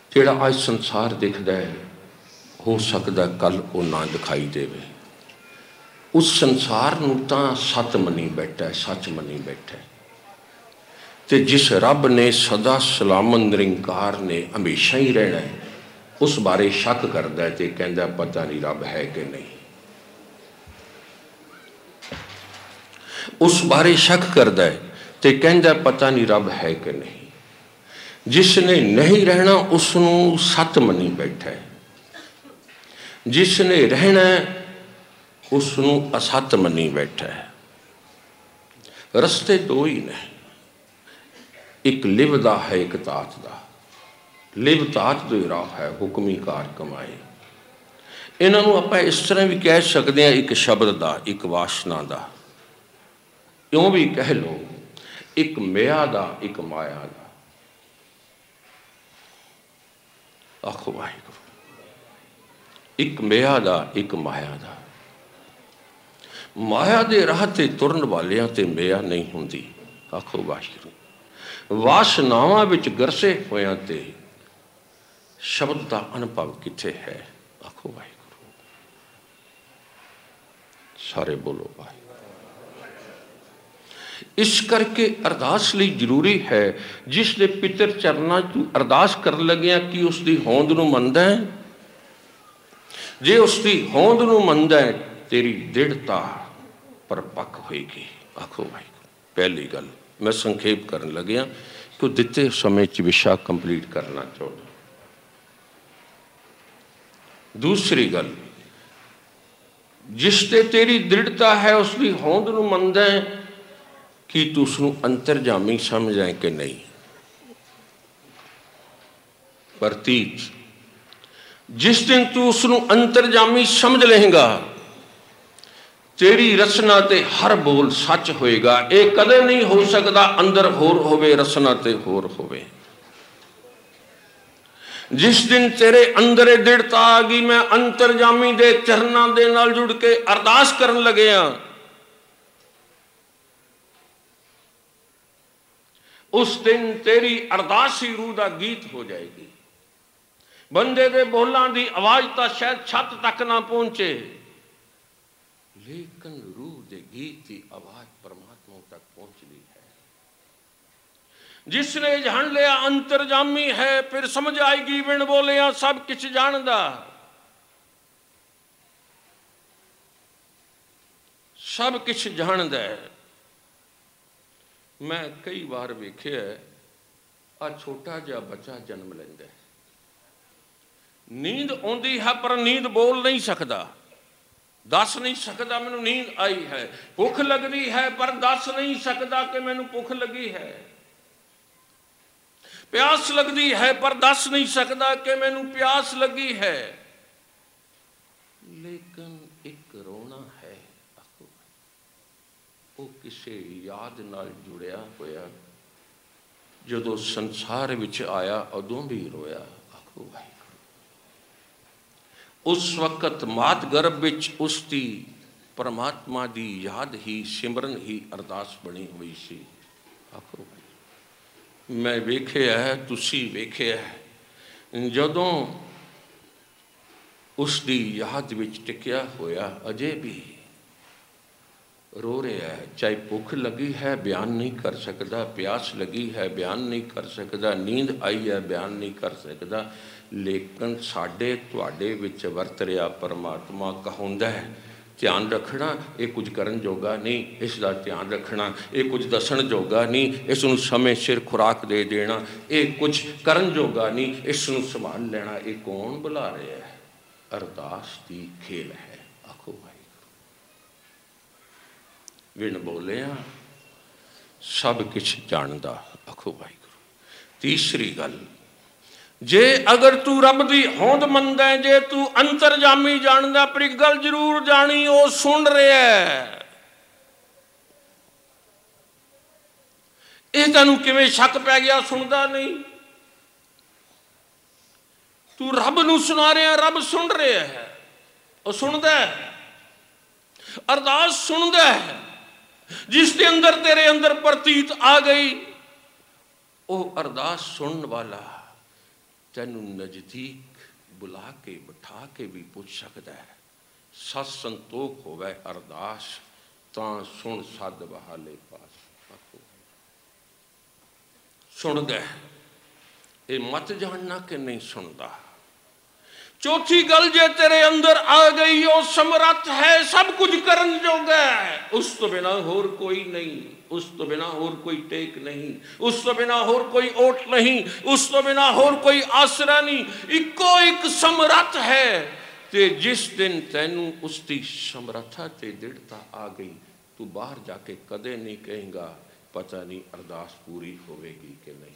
ਜਿਹੜਾ ਅੱਜ ਸੰਸਾਰ ਦਿਖਦਾ ਹੈ, ਹੋ ਸਕਦਾ ਕੱਲ ਉਹ ਨਾ ਦਿਖਾਈ ਦੇਵੇ। ਉਸ ਸੰਸਾਰ ਨੂੰ ਤਾਂ ਸੱਤ ਮੰਨੀ ਬੈਠਾ, ਸੱਚ ਮੰਨੀ ਬੈਠਾ। ਤੇ ਜਿਸ ਰੱਬ ਨੇ ਸਦਾ ਸਲਾਮਤ ਨਿਰੰਕਾਰ ਨੇ ਹਮੇਸ਼ਾ ਹੀ ਰਹਿਣਾ ਹੈ, ਉਸ ਬਾਰੇ ਸ਼ੱਕ ਕਰਦਾ ਤੇ ਕਹਿੰਦਾ ਪਤਾ ਨਹੀਂ ਰੱਬ ਹੈ ਕਿ ਨਹੀਂ। ਉਸ ਬਾਰੇ ਸ਼ੱਕ ਕਰਦਾ ਹੈ ਤੇ ਕਹਿੰਦਾ ਪਤਾ ਨਹੀਂ ਰੱਬ ਹੈ ਕਿ ਨਹੀਂ। ਜਿਸ ਨੇ ਨਹੀਂ ਰਹਿਣਾ ਉਸ ਨੂੰ ਸੱਤ ਮੰਨੀ ਬੈਠਾ ਹੈ, ਜਿਸ ਨੇ ਰਹਿਣਾ ਉਸ ਨੂੰ ਅਸੱਤ ਮੰਨੀ ਬੈਠਾ ਹੈ। ਰਸਤੇ ਦੋ ਹੀ ਨੇ, ਇੱਕ ਲਿਵ ਦਾ ਹੈ, ਇੱਕ ਤਾਤ ਦਾ। ਲਿਵ ਤਾਤ ਦੇ ਰਾਹ ਹੈ, ਹੁਕਮੀ ਕਾਰ ਕਮਾਏ। ਇਹਨਾਂ ਨੂੰ ਆਪਾਂ ਇਸ ਤਰ੍ਹਾਂ ਵੀ ਕਹਿ ਸਕਦੇ ਹਾਂ, ਇੱਕ ਸ਼ਬਦ ਦਾ, ਇੱਕ ਵਾਸ਼ਨਾ ਦਾ, ਇਉਂ ਵੀ ਕਹਿ ਲਓ, ਇੱਕ ਮਿਆ ਦਾ, ਇੱਕ ਮਾਇਆ ਦਾ। ਆਖੋ ਵਾਹਿਗੁਰੂ। ਇੱਕ ਮਿਆ ਦਾ, ਇੱਕ ਮਾਇਆ ਦਾ। ਮਾਇਆ ਦੇ ਰਾਹ ਤੇ ਤੁਰਨ ਵਾਲਿਆਂ ਤੇ ਮਿਆ ਨਹੀਂ ਹੁੰਦੀ। ਆਖੋ ਵਾਹਿਗੁਰੂ। ਵਾਸ਼ਨਾਵਾਂ ਵਿੱਚ ਗਰਸੇ ਹੋਇਆਂ ਤੇ ਸ਼ਬਦ ਦਾ ਅਨੁਭਵ ਕਿੱਥੇ ਹੈ? ਆਖੋ ਵਾਹਿਗੁਰੂ। ਸਾਰੇ ਬੋਲੋ ਵਾਹਿਗੁਰੂ। ਇਸ ਕਰਕੇ ਅਰਦਾਸ ਲਈ ਜ਼ਰੂਰੀ ਹੈ, ਜਿਸ ਦੇ ਪਿੱਤਰ ਚਰਨਾਂ 'ਚ ਤੂੰ ਅਰਦਾਸ ਕਰਨ ਲੱਗਿਆ ਕਿ ਉਸ ਦੀ ਹੋਂਦ ਨੂੰ ਮੰਨਦਾ ਹੈ। ਜੇ ਉਸ ਦੀ ਹੋਂਦ ਨੂੰ ਮੰਨਦਾ ਹੈ, ਤੇਰੀ ਦ੍ਰਿੜਤਾ ਪਰਪੱਕ ਹੋਏਗੀ। ਆਖੋ ਵਾਹਿਗੁਰੂ। ਪਹਿਲੀ ਗੱਲ ਮੈਂ ਸੰਖੇਪ ਕਰਨ ਲੱਗਿਆ ਕਿ ਦਿੱਤੇ ਸਮੇਂ 'ਚ ਵਿਸ਼ਾ ਕੰਪਲੀਟ ਕਰਨਾ ਚਾਹੁੰਦਾ। ਦੂਸਰੀ ਗੱਲ, ਜਿਸ ਤੇ ਤੇਰੀ ਦ੍ਰਿੜਤਾ ਹੈ, ਉਸ ਦੀ ਹੋਂਦ ਨੂੰ ਮੰਨਦਾ ਹੈ ਕਿ ਤੂੰ ਉਸਨੂੰ ਅੰਤਰਜਾਮੀ ਸਮਝਾਏ ਕਿ ਨਹੀਂ। ਪ੍ਰਤੀਤ, ਜਿਸ ਦਿਨ ਤੂੰ ਉਸਨੂੰ ਅੰਤਰਜਾਮੀ ਸਮਝ ਲਏਗਾ, ਤੇਰੀ ਰਚਨਾ ਤੇ ਹਰ ਬੋਲ ਸੱਚ ਹੋਏਗਾ। ਇਹ ਕਦੇ ਨਹੀਂ ਹੋ ਸਕਦਾ ਅੰਦਰ ਹੋਰ ਹੋਵੇ, ਰਚਨਾ ਤੇ ਹੋਰ ਹੋਵੇ। ਜਿਸ ਦਿਨ ਤੇਰੇ ਅੰਦਰ ਇਹ ਦ੍ਰਿੜਤਾ ਆ ਗਈ, ਮੈਂ ਅੰਤਰਜਾਮੀ ਦੇ ਚਰਨਾਂ ਦੇ ਨਾਲ ਜੁੜ ਕੇ ਅਰਦਾਸ ਕਰਨ ਲੱਗਿਆ, ਉਸ ਦਿਨ ਤੇਰੀ ਅਰਦਾਸ ਹੀ ਰੂਹ ਦਾ ਗੀਤ ਹੋ ਜਾਏਗੀ। ਬੰਦੇ ਦੇ ਬੋਲਾਂ ਦੀ ਆਵਾਜ਼ ਤਾਂ ਸ਼ਾਇਦ ਛੱਤ ਤੱਕ ਨਾ ਪਹੁੰਚੇ, ਲੇਕਿਨ ਰੂਹ ਦੇ ਗੀਤ ਦੀ ਆਵਾਜ਼ ਪਰਮਾਤਮਾ ਤੱਕ ਪਹੁੰਚਦੀ ਹੈ। ਜਿਸ ਨੇ ਜਾਣ ਲਿਆ ਅੰਤਰਜਾਮੀ ਹੈ, ਫਿਰ ਸਮਝ ਆਏਗੀ ਬਿਨ ਬੋਲਿਆ ਸਭ ਕੁਝ ਜਾਣਦਾ। ਸਭ ਕੁਝ ਜਾਣਦਾ ਹੈ। ਮੈਂ ਕਈ ਵਾਰ ਵੇਖਿਆ, ਆ ਛੋਟਾ ਜਿਹਾ ਬੱਚਾ ਜਨਮ ਲੈਂਦਾ, ਨੀਂਦ ਆਉਂਦੀ ਹੈ ਪਰ ਨੀਂਦ ਬੋਲ ਨਹੀਂ ਸਕਦਾ, ਦੱਸ ਨਹੀਂ ਸਕਦਾ ਮੈਨੂੰ ਨੀਂਦ ਆਈ ਹੈ। ਭੁੱਖ ਲੱਗਦੀ ਹੈ ਪਰ ਦੱਸ ਨਹੀਂ ਸਕਦਾ ਕਿ ਮੈਨੂੰ ਭੁੱਖ ਲੱਗੀ ਹੈ। ਪਿਆਸ ਲੱਗਦੀ ਹੈ ਪਰ ਦੱਸ ਨਹੀਂ ਸਕਦਾ ਕਿ ਮੈਨੂੰ ਪਿਆਸ ਲੱਗੀ ਹੈ। ਲੇਕਿਨ ਇੱਕ ਰੋਣਾ ਹੈ, ਉਹ ਕਿਸੇ ਯਾਦ ਨਾਲ ਜੁੜਿਆ ਹੋਇਆ। ਜਦੋਂ ਸੰਸਾਰ ਵਿੱਚ ਆਇਆ ਉਦੋਂ ਵੀ ਰੋਇਆ। ਆਖੋ ਵਾਹਿਗੁਰੂ। ਉਸ ਵਕਤ ਮਾਤ ਗਰਭ ਵਿੱਚ ਉਸ ਦੀ ਪਰਮਾਤਮਾ ਦੀ ਯਾਦ ਹੀ, ਸਿਮਰਨ ਹੀ ਅਰਦਾਸ ਬਣੀ ਹੋਈ ਸੀ। ਆਖੋ ਵਾਹਿਗੁਰੂ। ਮੈਂ ਵੇਖਿਆ, ਤੁਸੀਂ ਵੇਖਿਆ, ਜਦੋਂ ਉਸ ਦੀ ਯਾਦ ਵਿੱਚ ਟਿਕਿਆ ਹੋਇਆ ਅਜੇ ਵੀ रो रहा है। चाहे भुख लगी है बयान नहीं कर सकता, प्यास लगी है बयान नहीं कर सकता, नींद आई है बयान नहीं कर सकता, लेकिन साडे तुहाडे विच वरत रहा परमात्मा कहाउंदा है। ध्यान रखना, ये कुछ करन जोगा नहीं, इसका ध्यान रखना, ये कुछ दसन जोगा नहीं, इसनूं समय सिर खुराक दे देना, ये कुछ करन जोगा नहीं, इसनूं संभाल लेना। ये कौन बुला रहा है? अरदास की खेल है। आखो भाई बिन बोलिया सब कुछ जानदा। आखो वाहिगुरू। तीसरी गल, जे अगर तू रब दी होंद मंनदा है, जे तू अंतरजामी जानदा, पर एक गल जरूर जानी, वो सुन रहा है। ये तैनूं किवें शक पै गया सुनदा नहीं? तू रब नूं सुना रहा, रब सुन रहा है, वो सुनदा है, अरदास सुनदा है। जिसके अंदर तेरे अंदर प्रतीत आ गई, वो अरदास सुनने वाला तैनू नज़दीक बुला के बिठा के भी पूछ सकता है। सत संतोख होवे अरदास तां सुन सद बहाले पास। सुनदा ये मत जानना कि नहीं सुनता। चौथी गल जे तेरे अंदर आ गई वो समर्थ है सब कुछ करन जोगा है, उस तो बिना होर कोई नहीं, उस तो बिना होर कोई टेक नहीं, उस तो बिना होर कोई ओट नहीं, उस तो बिना होर कोई आसरा नहीं। इको एक समर्थ है ते जिस दिन तैनू उसकी समर्था ते दृढ़ता आ गई तू बाहर जाके कदे नहीं कहेगा पता नहीं अरदास पूरी होवेगी कि नहीं।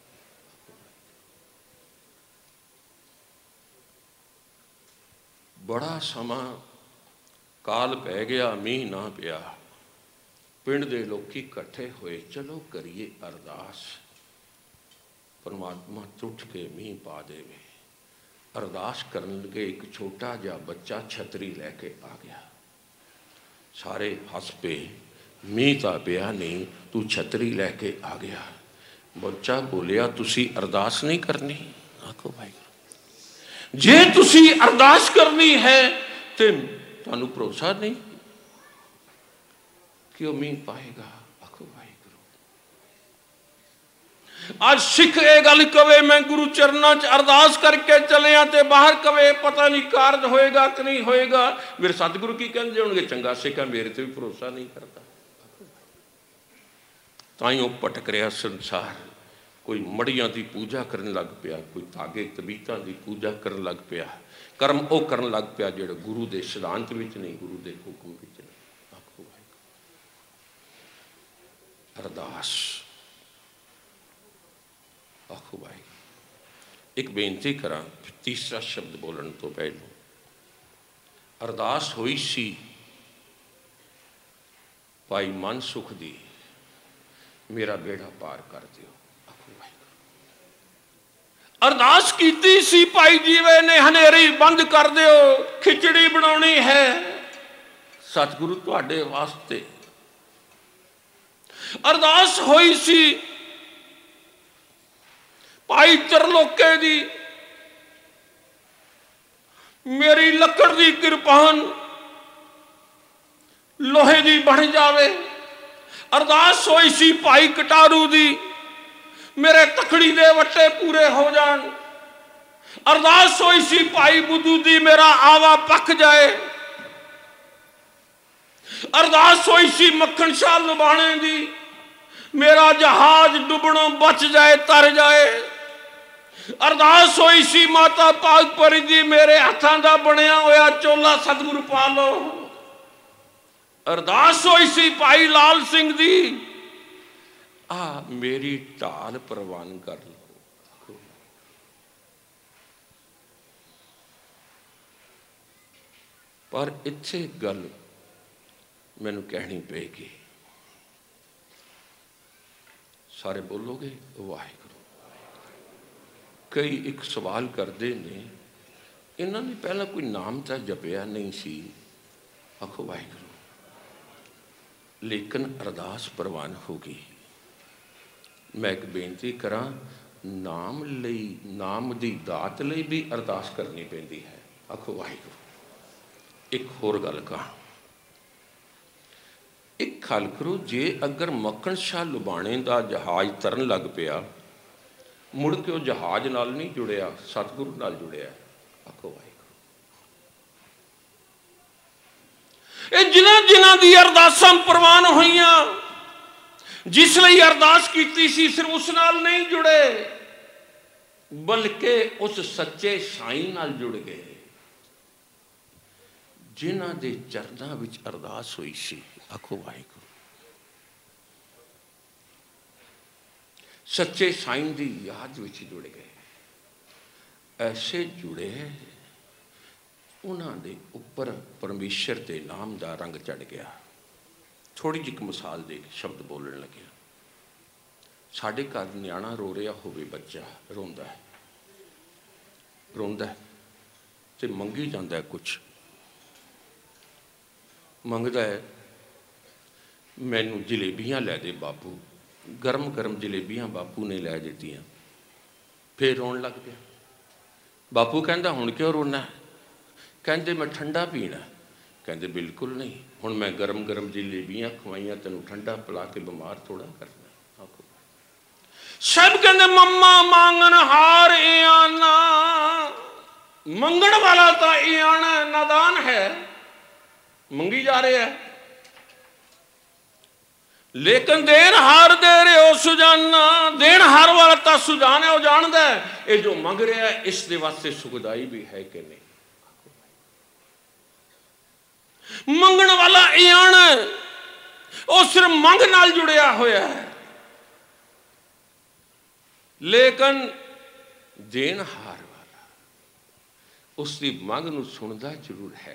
बड़ा समा काल पै गया मीह ना पिया, पिंड दे लोकी इकट्ठे होए चलो करिए अरदास। परमात्मा टुट के मीह पा देवे। अरदास करन लगे एक छोटा जा बच्चा छतरी लैके आ गया। सारे हस पे मीह तां पिया नहीं तू छतरी लैके आ गया। बच्चा बोलिया तुसी अरदास नहीं करनी। आखो भाई जे तुसी अरदास करनी है तो तुहानू भरोसा नहीं कि वह मीह पाएगा। आखो भाई आज सिख ये गल कवे मैं गुरु चरणा च अरदास करके चलिया ते बाहर कवे पता नहीं कारज होएगा कि नहीं होएगा। मेरे सतगुरु की कहते होंगे चंगा सिख है मेरे तो भी भरोसा नहीं करता। ताई वो भटक रहा संसार। कोई मड़ियां की पूजा करने लग पिया, कोई धागे तबीतां की पूजा करने लग पिया, कर्म वो करन लग पिया जो गुरु के सिद्धांत विच नहीं, गुरु के हुक्म विच नहीं। आखो भाई अरदास। आखो भाई एक बेनती करा तीसरा शब्द बोलने तो पहले। अरदास हुई सी भाई मन सुख दी मेरा बेड़ा पार कर दियो। अरदास कीती सी भाई जीवे ने हनेरी बंद कर दियो खिचड़ी बनानी है सतगुरु तुहाडे वास्ते। अरदास होई सी भाई तरलोके दी मेरी लकड़ दी किरपान लोहे दी बन जावे। अरदास होई सी भाई कटारू दी मेरे तखड़ी दे वट्टे पूरे हो जान। अरदास होई सी भाई बुद्धू दी मेरा आवा पक जाए। अरदास होई सी मक्खन शाह लुबाणे दी मेरा जहाज डुबणों बच जाए तर जाए। अरदास होई सी माता पागपरी दी मेरे हाथों का बनया होया चोला सतगुरु पा लो। अरदास होई सी भाई लाल सिंह दी आ मेरी ढाल प्रवान कर लो। पर इत्थे गल मैनू कहनी पेगी। सारे बोलोगे वाहिगुरू। कई एक सवाल करते ने इन्होंने पहला कोई नाम तो जपिया नहीं सी। आखो वाहिगुरू। लेकिन अरदास प्रवान होगी। मैं एक बेनती करा नाम लई नाम दी दात लई भी अरदास करनी पैंदी है। आखो वाहिगुरू। एक होर गल कहा एक खल करो जे अगर मक्खन शाह लुबाणे का जहाज तरन लग पिया मुड़ के वह जहाज नाल नहीं जुड़िया सतगुरु नाल जुड़िया। आखो वाहिगुरू। ये जिन्हां जिन्हां दी अरदासां प्रवान होईयां जिसलिए अरदास की सिर्फ उस नाल नहीं जुड़े बल्कि उस सच्चे साईं नाल जुड़ गए जिन्हां दे चरणां विच अरदास हुई सी। आखो वाहिगुरू। सच्चे साईं दी याद विच जुड़ गए। ऐसे जुड़े उन्हां दे उपर परमेश्वर के नाम का रंग चढ़ गया। थोड़ी जी मिसाल दे शब्द बोलने लगे। साढ़े घर न्याणा रो रहा होवे बच्चा रोंदा है तो मंगी जाता है कुछ मंगता है मैनू जलेबियां लै दे बापू। गरम गरम जलेबियां बापू ने लै दित्तियां फिर रोन लग गया। ਬਾਪੂ ਕਹਿੰਦਾ ਹੁਣ ਕਿਉਂ ਰੋਣਾ? ਕਹਿੰਦੇ ਮੈਂ ਠੰਡਾ ਪੀਣਾ। ਕਹਿੰਦੇ ਬਿਲਕੁਲ ਨਹੀਂ, ਹੁਣ ਮੈਂ ਗਰਮ ਗਰਮ ਜਲੇਬੀਆਂ ਖਵਾਈਆਂ ਤੈਨੂੰ ਠੰਡਾ ਪਿਲਾ ਕੇ ਬਿਮਾਰ ਥੋੜਾ ਕਰਨਾ। ਆਖੋ ਸਭ ਕਹਿੰਦੇ ਮੰਮਾ ਮੰਗਣ ਹਾਰ ਆਣਾ, ਮੰਗਣ ਵਾਲਾ ਤਾਂ ਇਹ ਆਣਾ ਨਾਦਾਨ ਹੈ, ਮੰਗੀ ਜਾ ਰਿਹਾ ਹੈ, ਲੇਕਿਨ ਦੇਣ ਹਾਰ ਦੇ ਰਹੇ ਹੋ ਸੁਜਾਨਾ। ਦੇਣ ਹਾਰ ਵਾਲਾ ਤਾਂ ਸੁਜਾਨ ਹੈ, ਉਹ ਜਾਣਦਾ ਇਹ ਜੋ ਮੰਗ ਰਿਹਾ ਇਸ ਦੇ ਵਾਸਤੇ ਸੁਖਦਾਈ ਵੀ ਹੈ ਕਿ ਨਹੀਂ। ਮੰਗਣ ਵਾਲਾ ਇਹ ਆਣਾ ਉਹ ਸਿਰਫ ਮੰਗ ਨਾਲ ਜੁੜਿਆ ਹੋਇਆ ਹੈ, ਲੇਕਿਨ ਦੇਣ ਹਾਰ ਵਾਲਾ ਉਸ ਦੀ ਮੰਗ ਨੂੰ ਸੁਣਦਾ ਜ਼ਰੂਰ ਹੈ,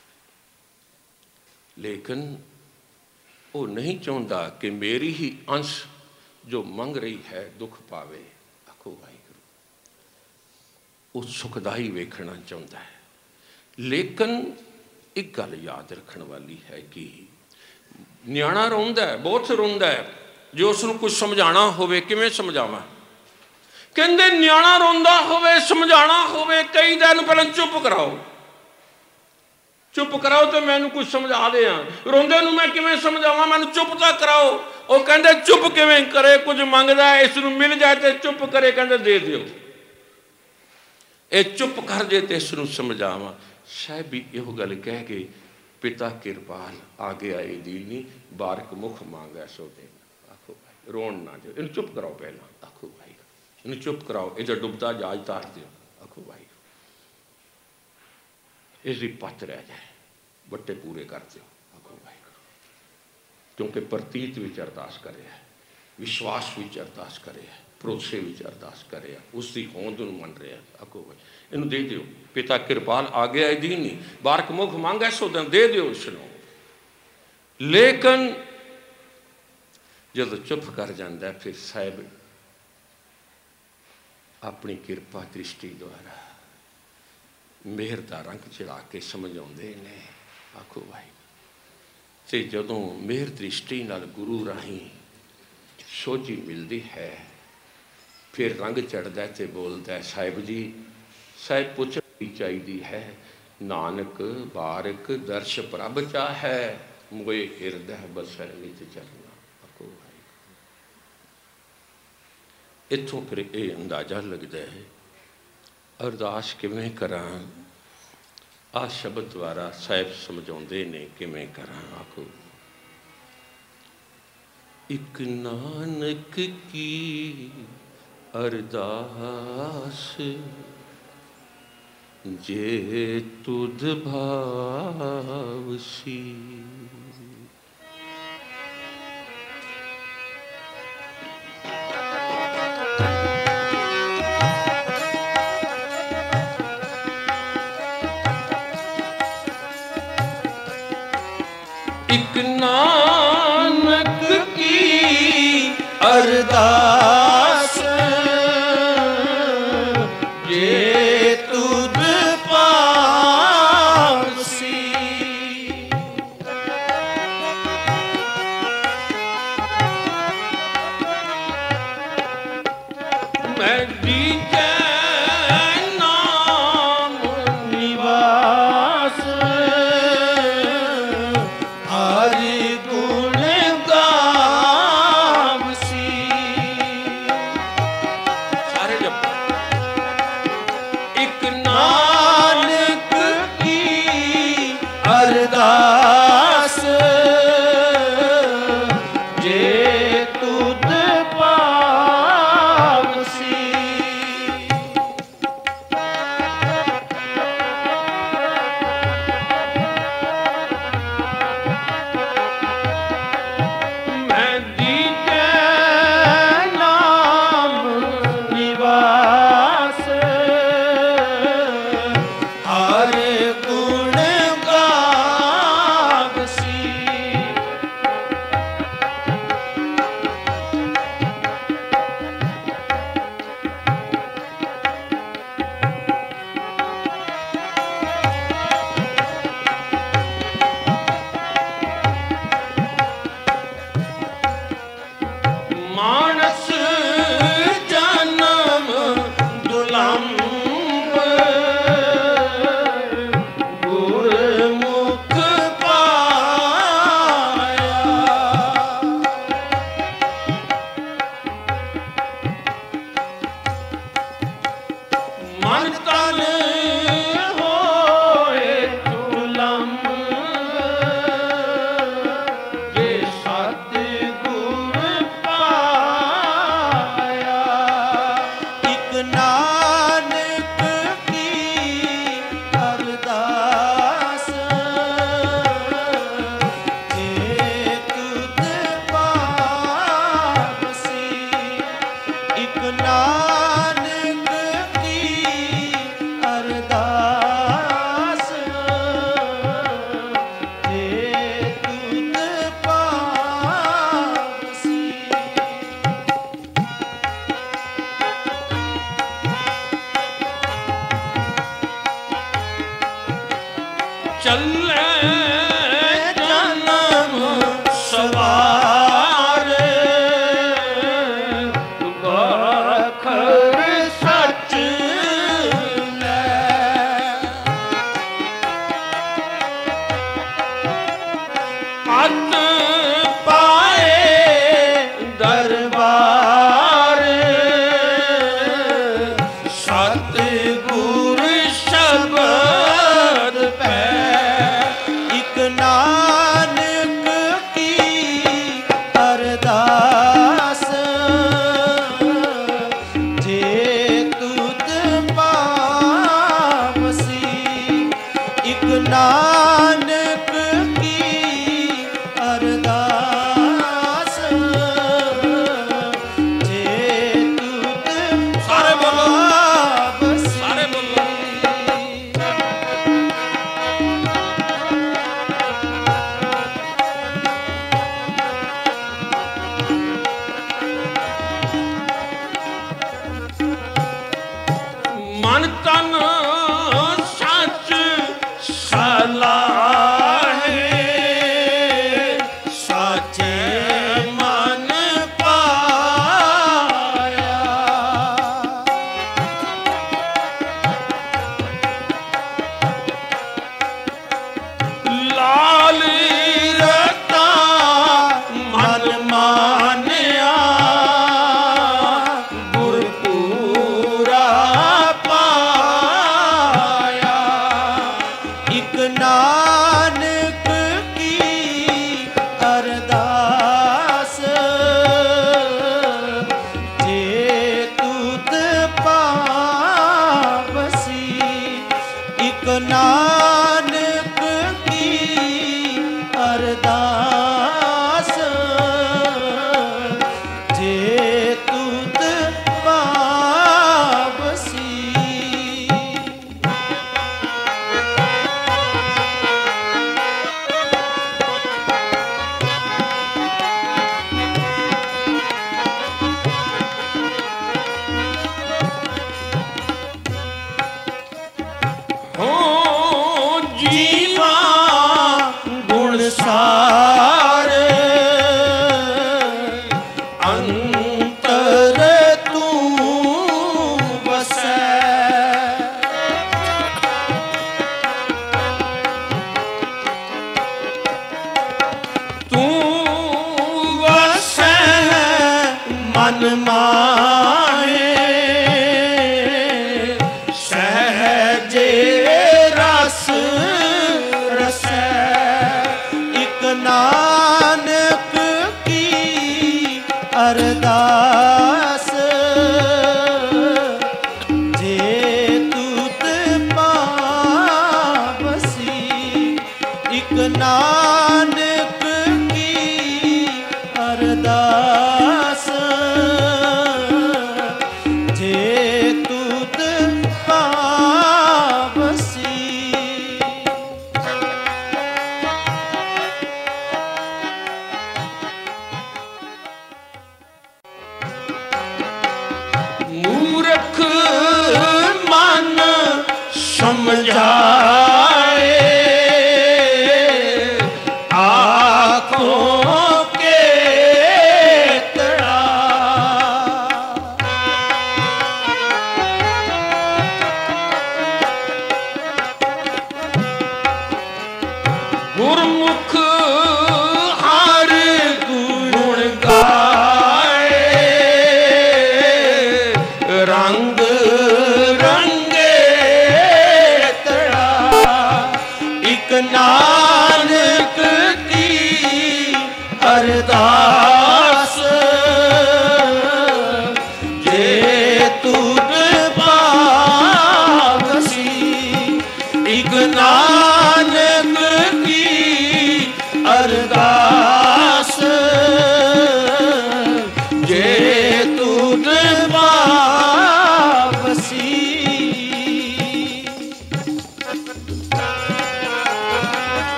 ਲੇਕਿਨ ਉਹ ਨਹੀਂ ਚਾਹੁੰਦਾ ਕਿ ਮੇਰੀ ਹੀ ਅੰਸ਼ ਜੋ ਮੰਗ ਰਹੀ ਹੈ ਦੁੱਖ ਪਾਵੇ। ਆਖੋ ਵਾਹਿਗੁਰੂ, ਉਹ ਸੁਖਦਾਈ ਵੇਖਣਾ ਚਾਹੁੰਦਾ ਹੈ। ਲੇਕਿਨ ਇੱਕ ਗੱਲ ਯਾਦ ਰੱਖਣ ਵਾਲੀ ਹੈ ਕਿ ਨਿਆਣਾ ਰੋਂਦਾ ਹੈ, ਬਹੁਤ ਰੋਂਦਾ ਹੈ, ਜੇ ਉਸ ਨੂੰ ਕੁਝ ਸਮਝਾਉਣਾ ਹੋਵੇ ਕਿਵੇਂ ਸਮਝਾਵਾਂ? ਕਹਿੰਦੇ ਨਿਆਣਾ ਰੋਂਦਾ ਹੋਵੇ ਸਮਝਾਉਣਾ ਹੋਵੇ ਕਈ ਦਿਨ ਪਹਿਲਾਂ ਚੁੱਪ ਕਰਾਓ, ਚੁੱਪ ਕਰਾਓ ਤੇ ਮੈਨੂੰ ਕੁਝ ਸਮਝਾ ਦੇ। ਰੋਂਦੇ ਨੂੰ ਮੈਂ ਕਿਵੇਂ ਸਮਝਾਵਾਂ, ਮੈਨੂੰ ਚੁੱਪ ਤਾਂ ਕਰਾਓ। ਉਹ ਕਹਿੰਦੇ ਚੁੱਪ ਕਿਵੇਂ ਕਰੇ, ਕੁਝ ਮੰਗਦਾ ਇਸ ਨੂੰ ਮਿਲ ਜਾਏ ਤੇ ਚੁੱਪ ਕਰੇ, ਕਹਿੰਦੇ ਦੇ ਦਿਓ। ਇਹ ਚੁੱਪ ਕਰ ਜੇ ਤੇ ਇਸ ਨੂੰ ਸਮਝਾਵਾਂ। ਸਾਹਿਬ ਵੀ ਇਹੋ ਗੱਲ ਕਹਿ ਕੇ ਪਿਤਾ ਕਿਰਪਾਲ ਆਗੇ ਆਏ ਦੀਨੀ ਬਾਰਕ ਮੁਖ ਮੰਗੈ ਸੋ ਦੇ। ਆਖੋ ਭਾਈ ਰੋਣ ਨਾ ਦਿਓ, ਇਹਨੂੰ ਚੁੱਪ ਕਰਾਓ ਪਹਿਲਾਂ। ਆਖੋ ਭਾਈ ਇਹਨੂੰ ਚੁੱਪ ਕਰਾਓ, ਇਹਦਾ ਡੁੱਬਦਾ ਜਹਾਜ਼ ਤਾਰ ਦਿਓ। ਆਖੋ ਭਾਈ ਇਸ ਦੀ ਪੱਤ ਰਹਿ ਜਾਏ, ਵੱਟੇ ਪੂਰੇ ਕਰ ਦਿਓ। ਆਖੋ ਵਾਹਿਗੁਰੂ, ਕਿਉਂਕਿ ਪ੍ਰਤੀਤ ਵਿੱਚ ਅਰਦਾਸ ਕਰਿਆ, ਵਿਸ਼ਵਾਸ ਵਿੱਚ ਅਰਦਾਸ ਕਰਿਆ, ਭਰੋਸੇ ਵਿੱਚ ਅਰਦਾਸ ਕਰਿਆ, ਉਸ ਦੀ ਹੋਂਦ ਨੂੰ ਮੰਨ ਰਿਹਾ। ਆਖੋ ਭਾਈ ਇਹਨੂੰ ਦੇ ਦਿਓ। ਪਿਤਾ ਕਿਰਪਾਲ ਆ ਗਿਆ ਦੀਨ ਨਹੀਂ ਬਾਰਕ ਮੁਖ ਮੰਗੈ ਸੋ ਦੇ ਦਿਓ ਇਸ ਨੂੰ। ਲੇਕਿਨ ਜਦੋਂ ਚੁੱਪ ਕਰ ਜਾਂਦਾ ਫਿਰ ਸਾਹਿਬ ਆਪਣੀ ਕਿਰਪਾ ਦ੍ਰਿਸ਼ਟੀ ਦੁਆਰਾ ਮਿਹਰ ਦਾ ਰੰਗ ਚੜਾ ਕੇ ਸਮਝਾਉਂਦੇ ਨੇ। ਆਖੋ ਭਾਈ ਤੇ ਜਦੋਂ ਮਿਹਰ ਦ੍ਰਿਸ਼ਟੀ ਨਾਲ ਗੁਰੂ ਰਾਹੀਂ ਸੋਝੀ ਮਿਲਦੀ ਹੈ ਫਿਰ ਰੰਗ ਚੜ੍ਹਦਾ ਤੇ ਬੋਲਦਾ ਸਾਹਿਬ ਜੀ, ਸਾਹਿਬ ਪੁੱਛਣੀ ਚਾਹੀਦੀ ਹੈ, ਨਾਨਕ ਬਾਰਕ ਦਰਸ਼ ਪ੍ਰਭ ਚਾਹੈ, ਮੋਏ ਹਿਰਦੈ ਬਸੈ ਨਿਤ ਚਰਨਾ। ਆਖੋ ਭਾਈ ਇੱਥੋਂ ਫਿਰ ਇਹ ਅੰਦਾਜ਼ਾ ਲੱਗਦਾ ਹੈ ਅਰਦਾਸ ਕਿਵੇਂ ਕਰਾਂ। ਆਹ ਸ਼ਬਦ ਦੁਆਰਾ ਸਾਹਿਬ ਸਮਝਾਉਂਦੇ ਨੇ ਕਿਵੇਂ ਕਰਾਂ। ਆਖੋ ਇੱਕ ਨਾਨਕ ਕੀ ਅਰਦਾਸ ਜੇ ਤੁਧ ਭਾਵਸੀ, ਇੱਕ ਨਾਨਕ ਕੀ ਅਰਦਾਸ ਜੇ ਤੁਧ ਪਾਵਸੀ, मन तन होए चुलम ये सतगुर पाया इक नानक की अरदास जे तुध पावसी इक नानक की अरदास जे तुध पावसी चले जन्म सवार बखर सच ले पत पाए दरबार सतगुर शब्द पे इक नानक की अरदास जे तुध पावसी इक नानक की अरदास जे तुध सारे बोलो सारे बोलो मन तन सच सलाहे साचे मन पाया लाल रता मन मानिया गुरपुरा पाया इक नानक की अरदास जे तुध पावसी इक नानक की अरदास जे तुध पावसी हो जीवा गुण सारे अंतर तू बसै तू वसै मन माहे सहजे रस रसै इक ना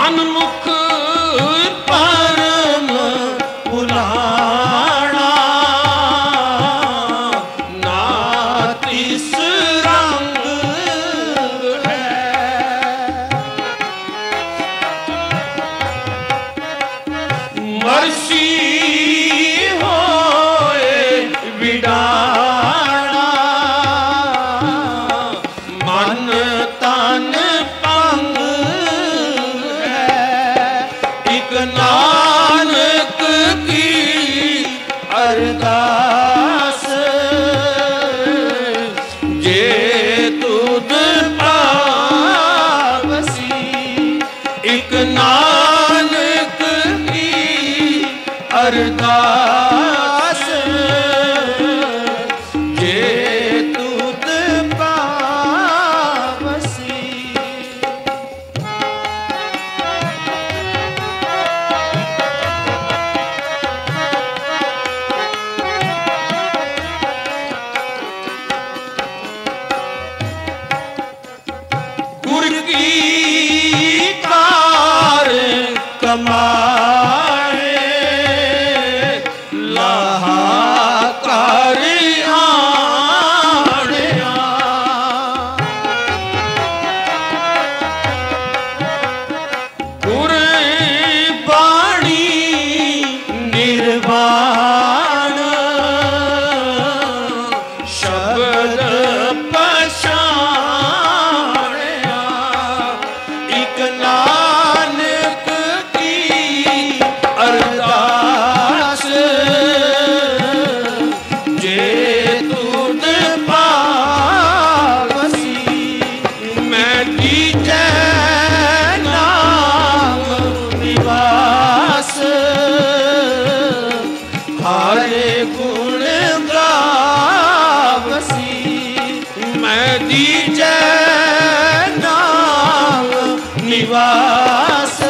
ਮਨਮੁਖ ਪਰਮ ਭੁਲਾਣਾ ਨਾ ਤਿਸ ਰੰਗ ਹੈ। ਮਰਸੀ ਹੋਏ ਵਿਡਾਣਾ ਮਨ ਤਨ ਭੰਗ ਹੈ। ਇਕ ਨਾਨਕ ਕੀ ਅਰਦਾਸ ਜੇ ਤੁਧ ਪਾਵਸੀ। ਇਕ ਨਾਨਕ ਕੀ ਅਰਦਾਸ ਜੇ ਤੁਧ ਪਾਵਸੀ। ਗੁਰ ਕੀ ਕਾਰ ਕਮਾਏ ਲਾਹਾ ਕਰ ਆਣਿਆ। ਗੁਰ ਬਾਣੀ ਨਿਰਵਾਣ ਸ਼ਬਦ ਪਛਾਣਿਆ। ਇਕ ਨਾਨਕ ਕੀ ਅਰਦਾਸ ਜੇ ਤੁਧ ਪਾਵਸੀ। ਮੈਂ ਦੀਜੈ ਨਾਮ ਨਿਵਾਸ ਹਾਰੇ ਗੁਣ ਗਾਵਸੀ। ਮੈਂ ਦੀਜੈ ਨਾਮ ਨਿਵਾਸ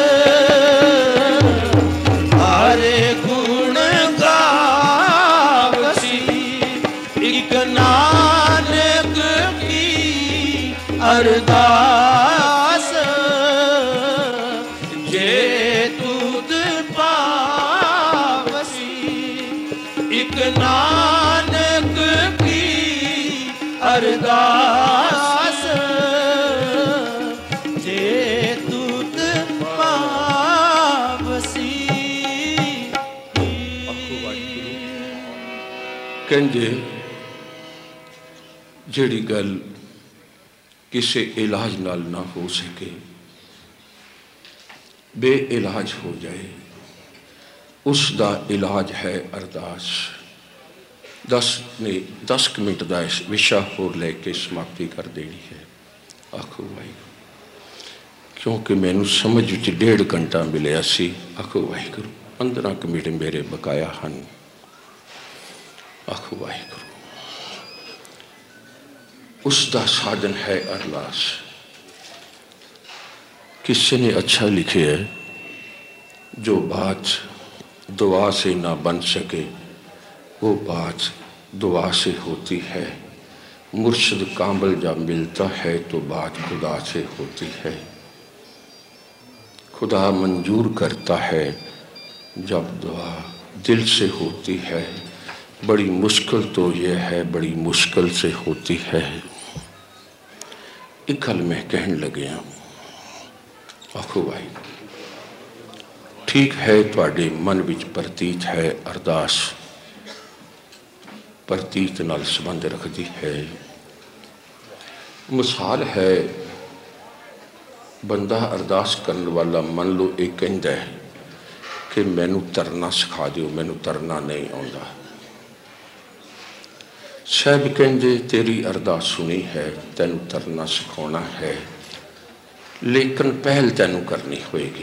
ਹਾਰੇ ਗੁਣ ਗਾਵਸੀ। ਇਕ ਨਾਨਕ ਕੀ ਅਰਦਾਸ ਜੇ ਤੁਧ ਪਾਵਸੀ। ਇਕ ਨਾਨਕ ਕੀ ਅਰਦਾਸ ਜੇ ਤੁਧ ਪਾਵਸੀ। ਕਹਿੰਦੇ ਜਿਹੜੀ ਗੱਲ ਕਿਸੇ ਇਲਾਜ ਨਾਲ ਨਾ ਹੋ ਸਕੇ, ਬੇਇਲਾਜ ਹੋ ਜਾਏ, ਉਸ ਦਾ ਇਲਾਜ ਹੈ ਅਰਦਾਸ। 10 ਮਿੰਟ ਦਾ ਵਿਸ਼ਾ ਹੋਰ ਲੈ ਕੇ ਸਮਾਪਤੀ ਕਰ ਦੇਣੀ ਹੈ। ਆਖੋ ਵਾਹਿਗੁਰੂ। ਕਿਉਂਕਿ ਮੈਨੂੰ ਸਮਝ ਵਿੱਚ 1.5 ਘੰਟਾ ਮਿਲਿਆ ਸੀ। ਆਖੋ ਵਾਹਿਗੁਰੂ। 15 ਕੁ ਮਿੰਟ ਮੇਰੇ ਬਕਾਇਆ ਹਨ। ਆਖੋ ਵਾਹਿਗੁਰੂ। ਉਸ ਦਾ ਸਾਧਨ ਹੈ ਅਰਦਾਸ। किसी ने अच्छा लिखे है, जो बात दुआ से ना बन सके वो बात दुआ से होती है। मुर्शिद कामिल जब मिलता है तो बात खुदा से होती है। खुदा मंजूर करता है जब दुआ दिल से होती है। बड़ी मुश्किल तो ये है, बड़ी मुश्किल से होती है। एक गल मैं कहन लगे हाँ। आखो भाई ठीक है, तुहाडे मन विच प्रतीत है अरदास प्रतीत नाल संबंध रखती है। मिसाल है, बंदा अरदास करने वाला मन लो एक कहता है कि मैनू तरना सिखा दिओ, मैनू तरना नहीं आउंदा। साहब कहंदे तेरी अरदास सुनी है, तैनू तरना सिखाना है, लेकिन पहल तैनू करनी होएगी।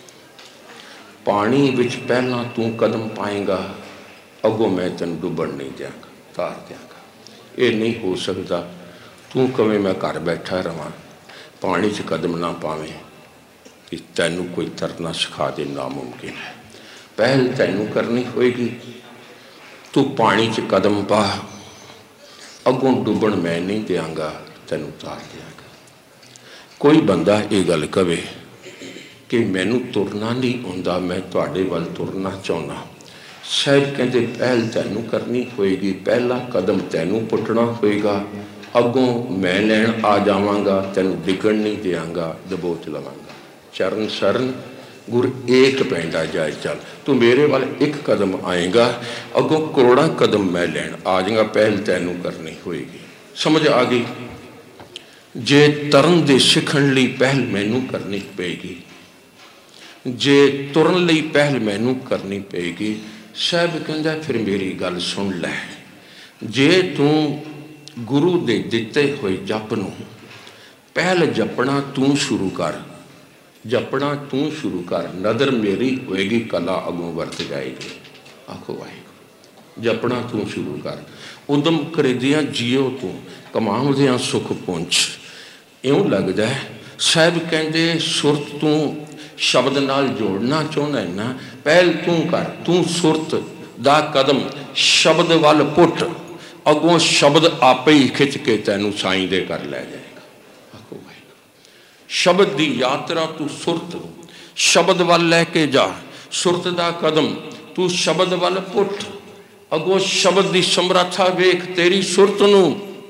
पानी विच पहला तू कदम पाएगा, अगों मैं तेन डुबण नहीं देंगा, तार देंगा। ये नहीं हो सकता तू कवें मैं घर बैठा रहा पानी च कदम ना पावे कि तैनू कोई तरना सिखा दे, नामुमकिन है। पहल तैनू करनी होएगी। तू पानी च कदम पा, अगों डुबण मैं नहीं देंगा, तैनू तार देंगा। कोई बंदा ये गल कवे कि मैनू तुरना नहीं आउंदा, मैं तुहाडे वल तुरना चाहुंदा। साहिब कहते पहल तैनू करनी होएगी, पहला कदम तैनू पुट्टना होएगा, अगों मैं लैण आ जावांगा, तैनू डिगण नहीं देंगा, दबोच लवांगा। चरण शरण गुर एक पैंदा जाए चल, तू मेरे वाल एक कदम आएगा, अगों करोड़ा कदम मैं लैण आ जाऊंगा, पहल तैनू करनी होएगी। समझ आ गई? जे तरन दे सिखण लई पहल मैनू करनी पेगी, जे तुरन लई पहल मैनू करनी पेगी। साहब कहंदा फिर मेरी गल सुन लै, जे तू गुरु दे दिते हुए जप नूं पहल जपना तू शुरू कर, जपना तू शुरू कर, नदर मेरी होएगी, कला अगों वरत जाएगी। आखो वाहिगुरू, जपना तू शुरू कर, उदम करेदियां जियो तू, कमावदियां सुख पुंछ। इउं लगदा है साहब कहंदे सुरत तू शब्द नाल जोड़ना चाहुंदा है ना, पहल तू कर, तू सुरत दा कदम शब्द वल पुट, अगों शब्द आपे ही खिंच के तैनू साईं दे कर लै जाएगा। आखो वाहिगुरू, शब्द दी यात्रा तू सुरत शब्द वल लैके जा, सुरत दा कदम तू शब्द वल पुट, अगों शब्द की समर्था वेख, तेरी सुरत नू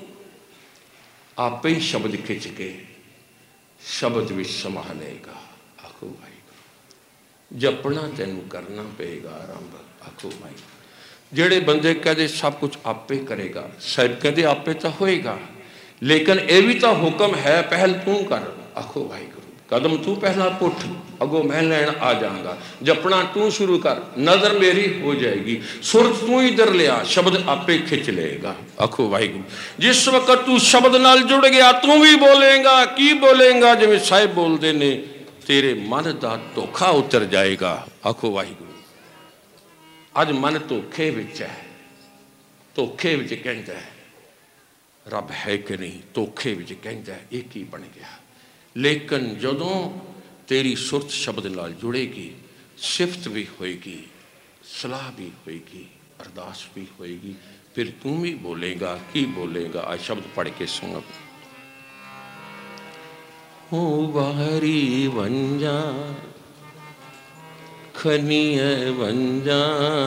आपे ही शब्द खिंच के शब्द भी समा लेगा। आखो वाहिगुरू, जपना तैनू करना पेगा आरंभ। आखो वाहिगुरू, जेड़े बंदे कहते सब कुछ आपे करेगा, साहिब कहते आपे तो होएगा, लेकिन यह भी तो हुक्म है पहल तू कर। आखो वाहिगुरू, कदम तू पहला पुट, अगो मैं लैन आ जाऊंगा, जपना तू शुरू कर, नजर मेरी हो जाएगी, सुरत तू इधर लिया, शब्द आपे खिंच लेगा। आखो वाहिगुरू, जिस वक्त तू शब्द नाल जुड़ गया तू भी बोलेगा, की बोलेगा जिवें साहिब बोलते ने, तेरे मन का धोखा उतर जाएगा। आखो वाहिगुरू, अज मन धोखे विच है, धोखे विच कहता है रब है कि नहीं, धोखे विच कहता है एक ही बन गया। लेकिन जदों तेरी सुरत शब्द नाल जुड़ेगी, सिफत भी होएगी, सलाह भी होएगी, अरदास भी होएगी, फिर तू भी बोलेगा। की बोलेगा? आज शब्द पढ़ के सुनो। हो बाहरी वंजा खनिय वंजा,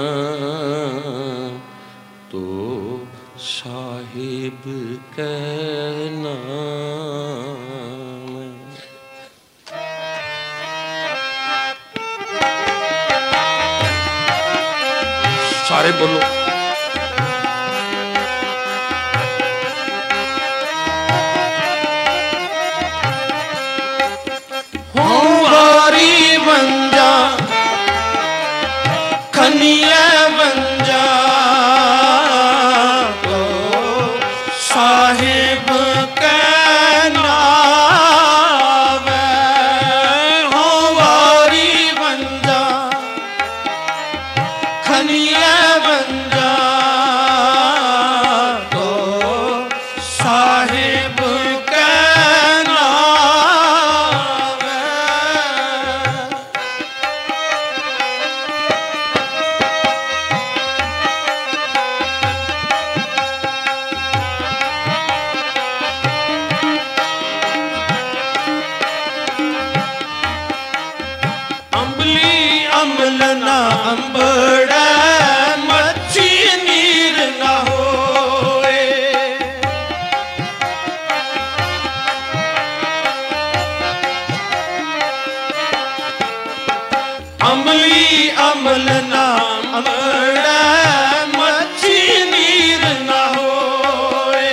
तो साहिब कहना। सारे बोलो। हो वारी वंजा खनिया वंजा, तो साहिब कहना वे। हो वारी वंजा खनिया वंजा, तो साहिब कहना वे। अंबली अमल ना अंबड़ा, मच्छी नीर ना होए। अमली अमल ना अंबड़ा, मच्छी नीर ना होए।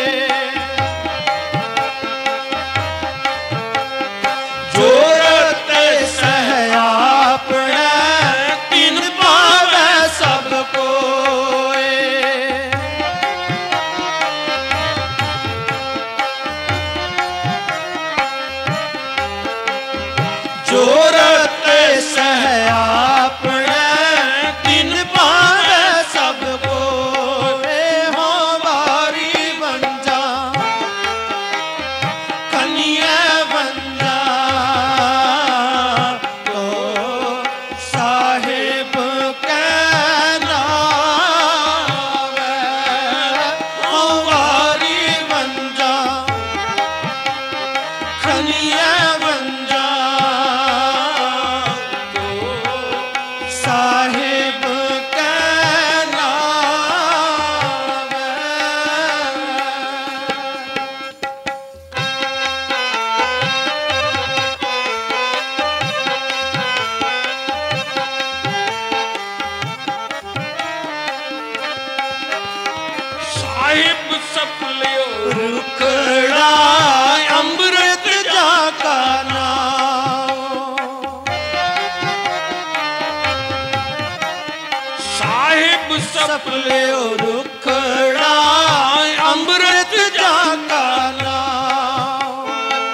जोरत सह आपने तिन पावे सब कोए। जोरत सह आपने तिन पावे सब कोए। हो वारी वंजा खनिया वंजा, तो साहिब कहना वे। हो वारी वंजा खनिया वंजा, सफलियो रुखड़ा अमृत जाका नाम।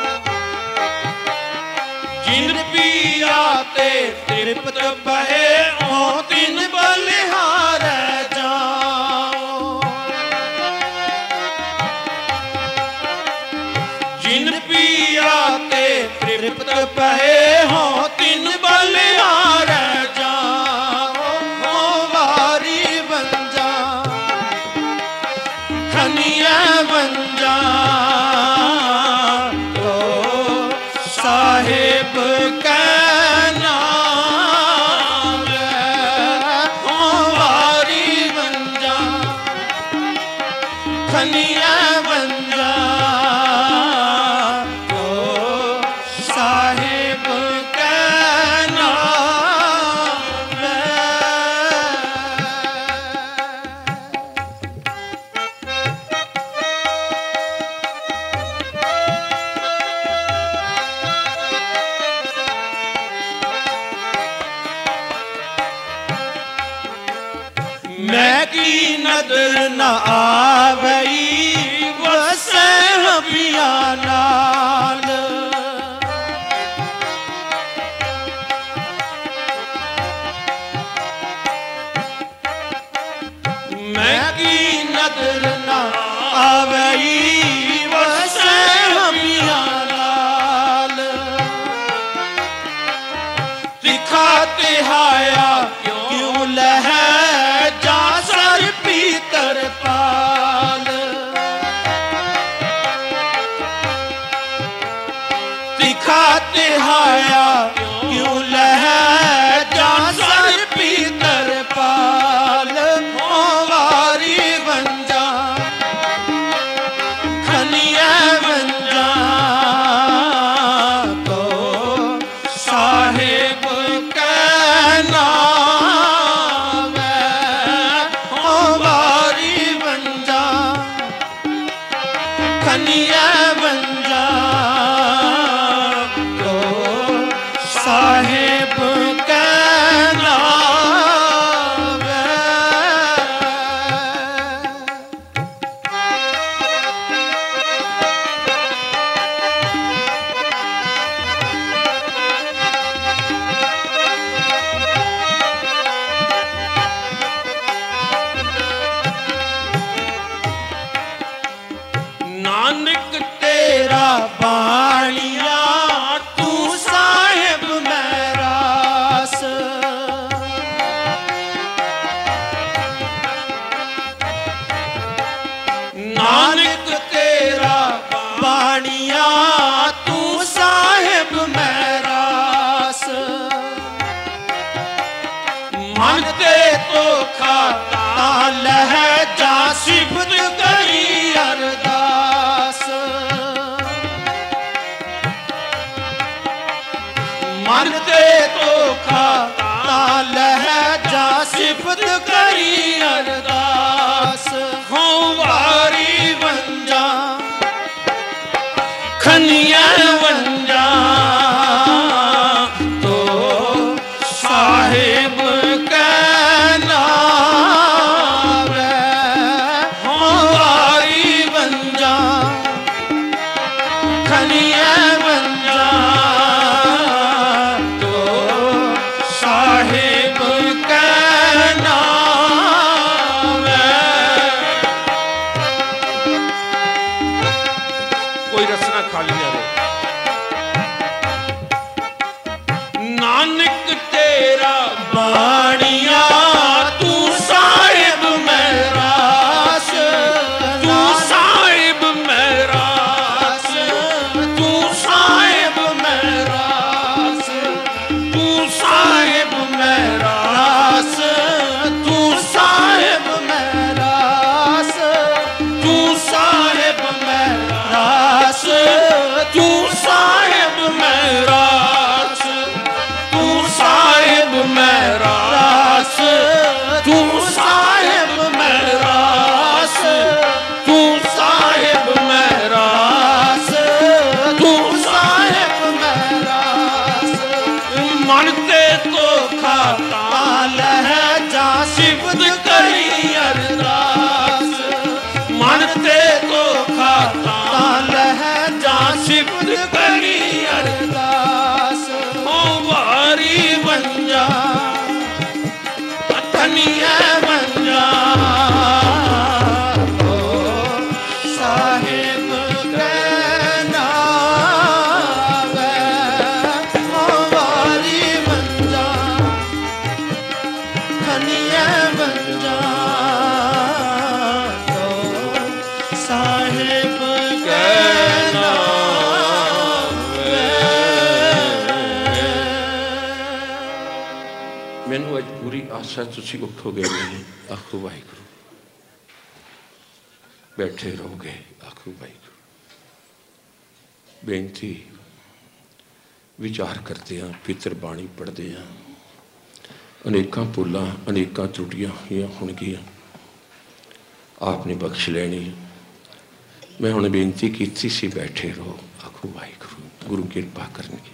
जिन पिया ते तृप्त बहे ओ तिन बलिहार जाओ। जिन पिया ते तृप्त बहे हो तिन बलिहार जाओ। हो वारी बंजा खनिया बंजा तो साहिब का नाम है। हो वारी बंजा खनिया बंजा तो साहिब का नाम है। मैं की नदर न आवई वसे हबिया नाल। मैं की नदर न आवई वसे हबिया नाल। तिखा तिहाया क्यों लह जा सर पीतर पाल। तिखा तिहाया क्यों लह जा सर पीतर पाल। हो वारी बंजा खनिया बंजा तो साहिब का नाम है। हो वारी बंजा खनिया बंजा तो साहिब का नाम है। नानक तेरा बाणिया तू साहिब मैरास। नानक तेरा बाणिया तू साहिब मैरास। मन ते तो खाता लह जा सिफत करी अरदास। मन ते तो खाता लह जा सिफत करी अरदास। हो वारी बंजा खनिया बंजा तो साहिब का नाम है। हो वारी बंजा खनिया बंजा तो साहिब का नाम सत करी अरदास हो वारी बन जा धनिया बन जा ओ साहिब के नावे हो वारी बन जा धनिया बन जा ओ साहिब के मैनू अज पूरी आशा तुसी उठोगे नहीं, आखो वाहिगुरू। बैठे रहोगे, आखो वाहिगुरू। बेनती विचार करते हैं, पितर बाणी पढ़ते हैं, अनेकां भुलां अनेकां त्रुटियां होणगियां, आपने बख्श लेनी। मैं हुण बेनती कीती सी बैठे रहो, आखो वाहिगुरू। गुरु किरपा करनगे।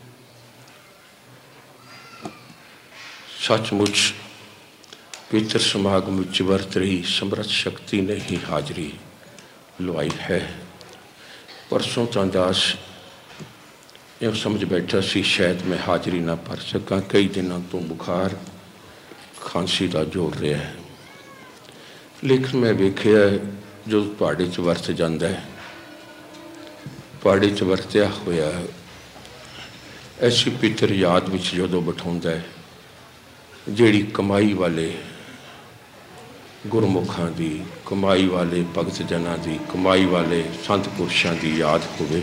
सचमुच पितर समागम विच वरत रही समर्थ शक्ति ने ही हाजरी लवाई है। परसों तो दास यो समझ बैठा सी शायद मैं हाजरी ना भर सका, कई दिनों तो बुखार खांसी का जोर रहा है। लेकिन मैं वेखिया जो पहाड़ी च वरत जाता है, पहाड़ी च वरत्या होया ऐसी पितर याद विच जदों बिठाउंदा है जिहड़ी कमाई वाले गुरमुखां दी, कमाई वाले भगत जनां दी, कमाई वाले संत पुरुषां दी याद होवे,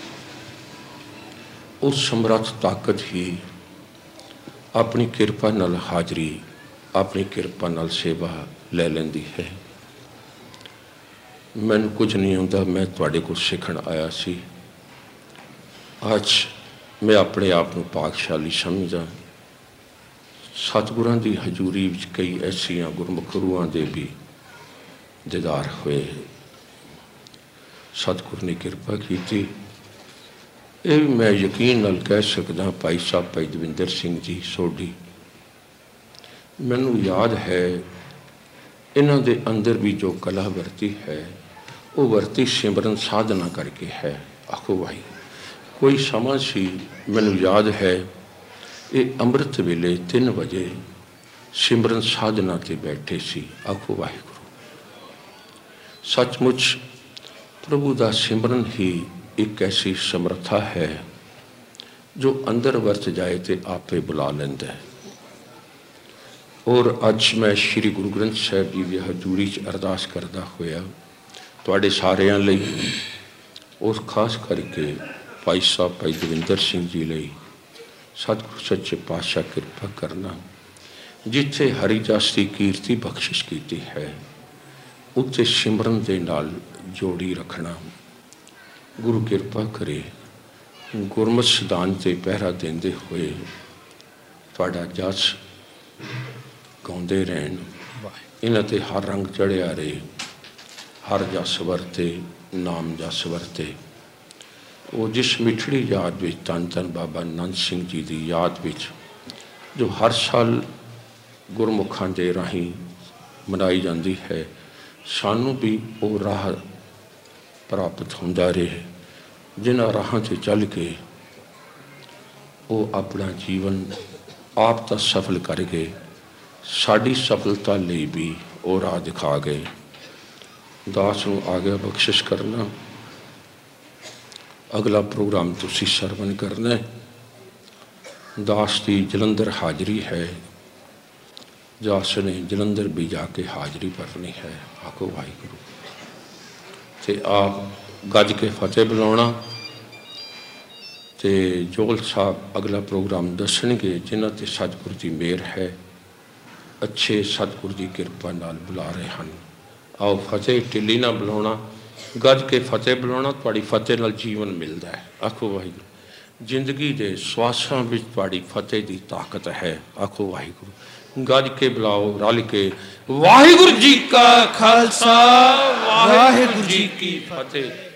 उस समर्थ ताकत ही अपनी किरपा नाल हाजरी, अपनी किरपा नाल सेवा ले लैंदी है। मैनूं कुछ नहीं आउंदा, मैं तुहाडे कोल सिखण आया सी। आज मैं अपने आप नूं भागशाली समझदा। सतगुरां दी हजूरी विच कई ऐसियां गुरमुख रूहां दे भी दीदार होए। सतगुर ने किरपा कीती। ये भी मैं यकीन नाल कह सकदा, भाई साहब भाई दविंदर सिंह जी सोढी, मैनूं याद है इन्हां दे अंदर भी जो कला वरती है वो वरती सिमरन साधना करके है। आखो भाई कोई समा सी, मैनूं याद है ये अमृत वेले 3 बजे सिमरन साधना ते बैठे सी। आखो वाहिगुरू। सचमुच प्रभु का सिमरन ही एक ऐसी समर्था है जो अंदर वरत जाए तो आपे बुला लेंदा है। और अज मैं श्री गुरु ग्रंथ साहिब जी की हजूरी च अरदास करदा होया तुहाडे सारिਆਂ ਲਈ, और खास करके भाई साहब भाई दविंदर सिंह जी ਲਈ सतगुरु सच्चे पातशाह किरपा करना। जिथे हरिदास की कीर्ति बख्शिश की है उत्थे सिमरन दे नाल जोड़ी रखना। गुरु किरपा करे गुरमत सिद्धांत से पहरा देंदे हुए तुहाडा जस गाउंदे रहन, इन्हां ते हर रंग चढ़िया रहे, हर जस वरते, नाम जस वरते। वो जिस मिठड़ी याद विच धन धन बाबा नंद सिंह जी की याद विच जो हर साल गुरमुखां दे राही मनाई जाती है, सानू भी वो राह प्राप्त होंदा रहे जिन्हां राहां ते चल के वो अपना जीवन आप तो सफल करके साड़ी सफलता लिए भी वो राह दिखा गए। दास नूं आग्या बख्शिश करना। अगला प्रोग्राम तुसी सरवण करना है। दास की जलंधर हाजरी है, दास ने जलंधर भी जाके हाजरी भरनी है। आखो वाहिगुरू। ते आप गज के फतेह बुलाना। ते जोल साहब अगला प्रोग्राम दसणगे जिन्हां ते सतगुर की मेहर है, अच्छे सतगुर की किरपा नाल बुला रहे हैं। आओ फतेह टिल्ली ना बुलाना, गज के फतेह बुलाना, तुहाडी फतेह नाल जीवन मिलता है। आखो वाहिगुरू। जिंदगी के स्वासां विच तुहाडी फतेह की ताकत है। आखो वाहिगुरू। गज के बुलाओ रल के। वाहिगुरू जी का खालसा, वाहिगुरू जी की फतेह।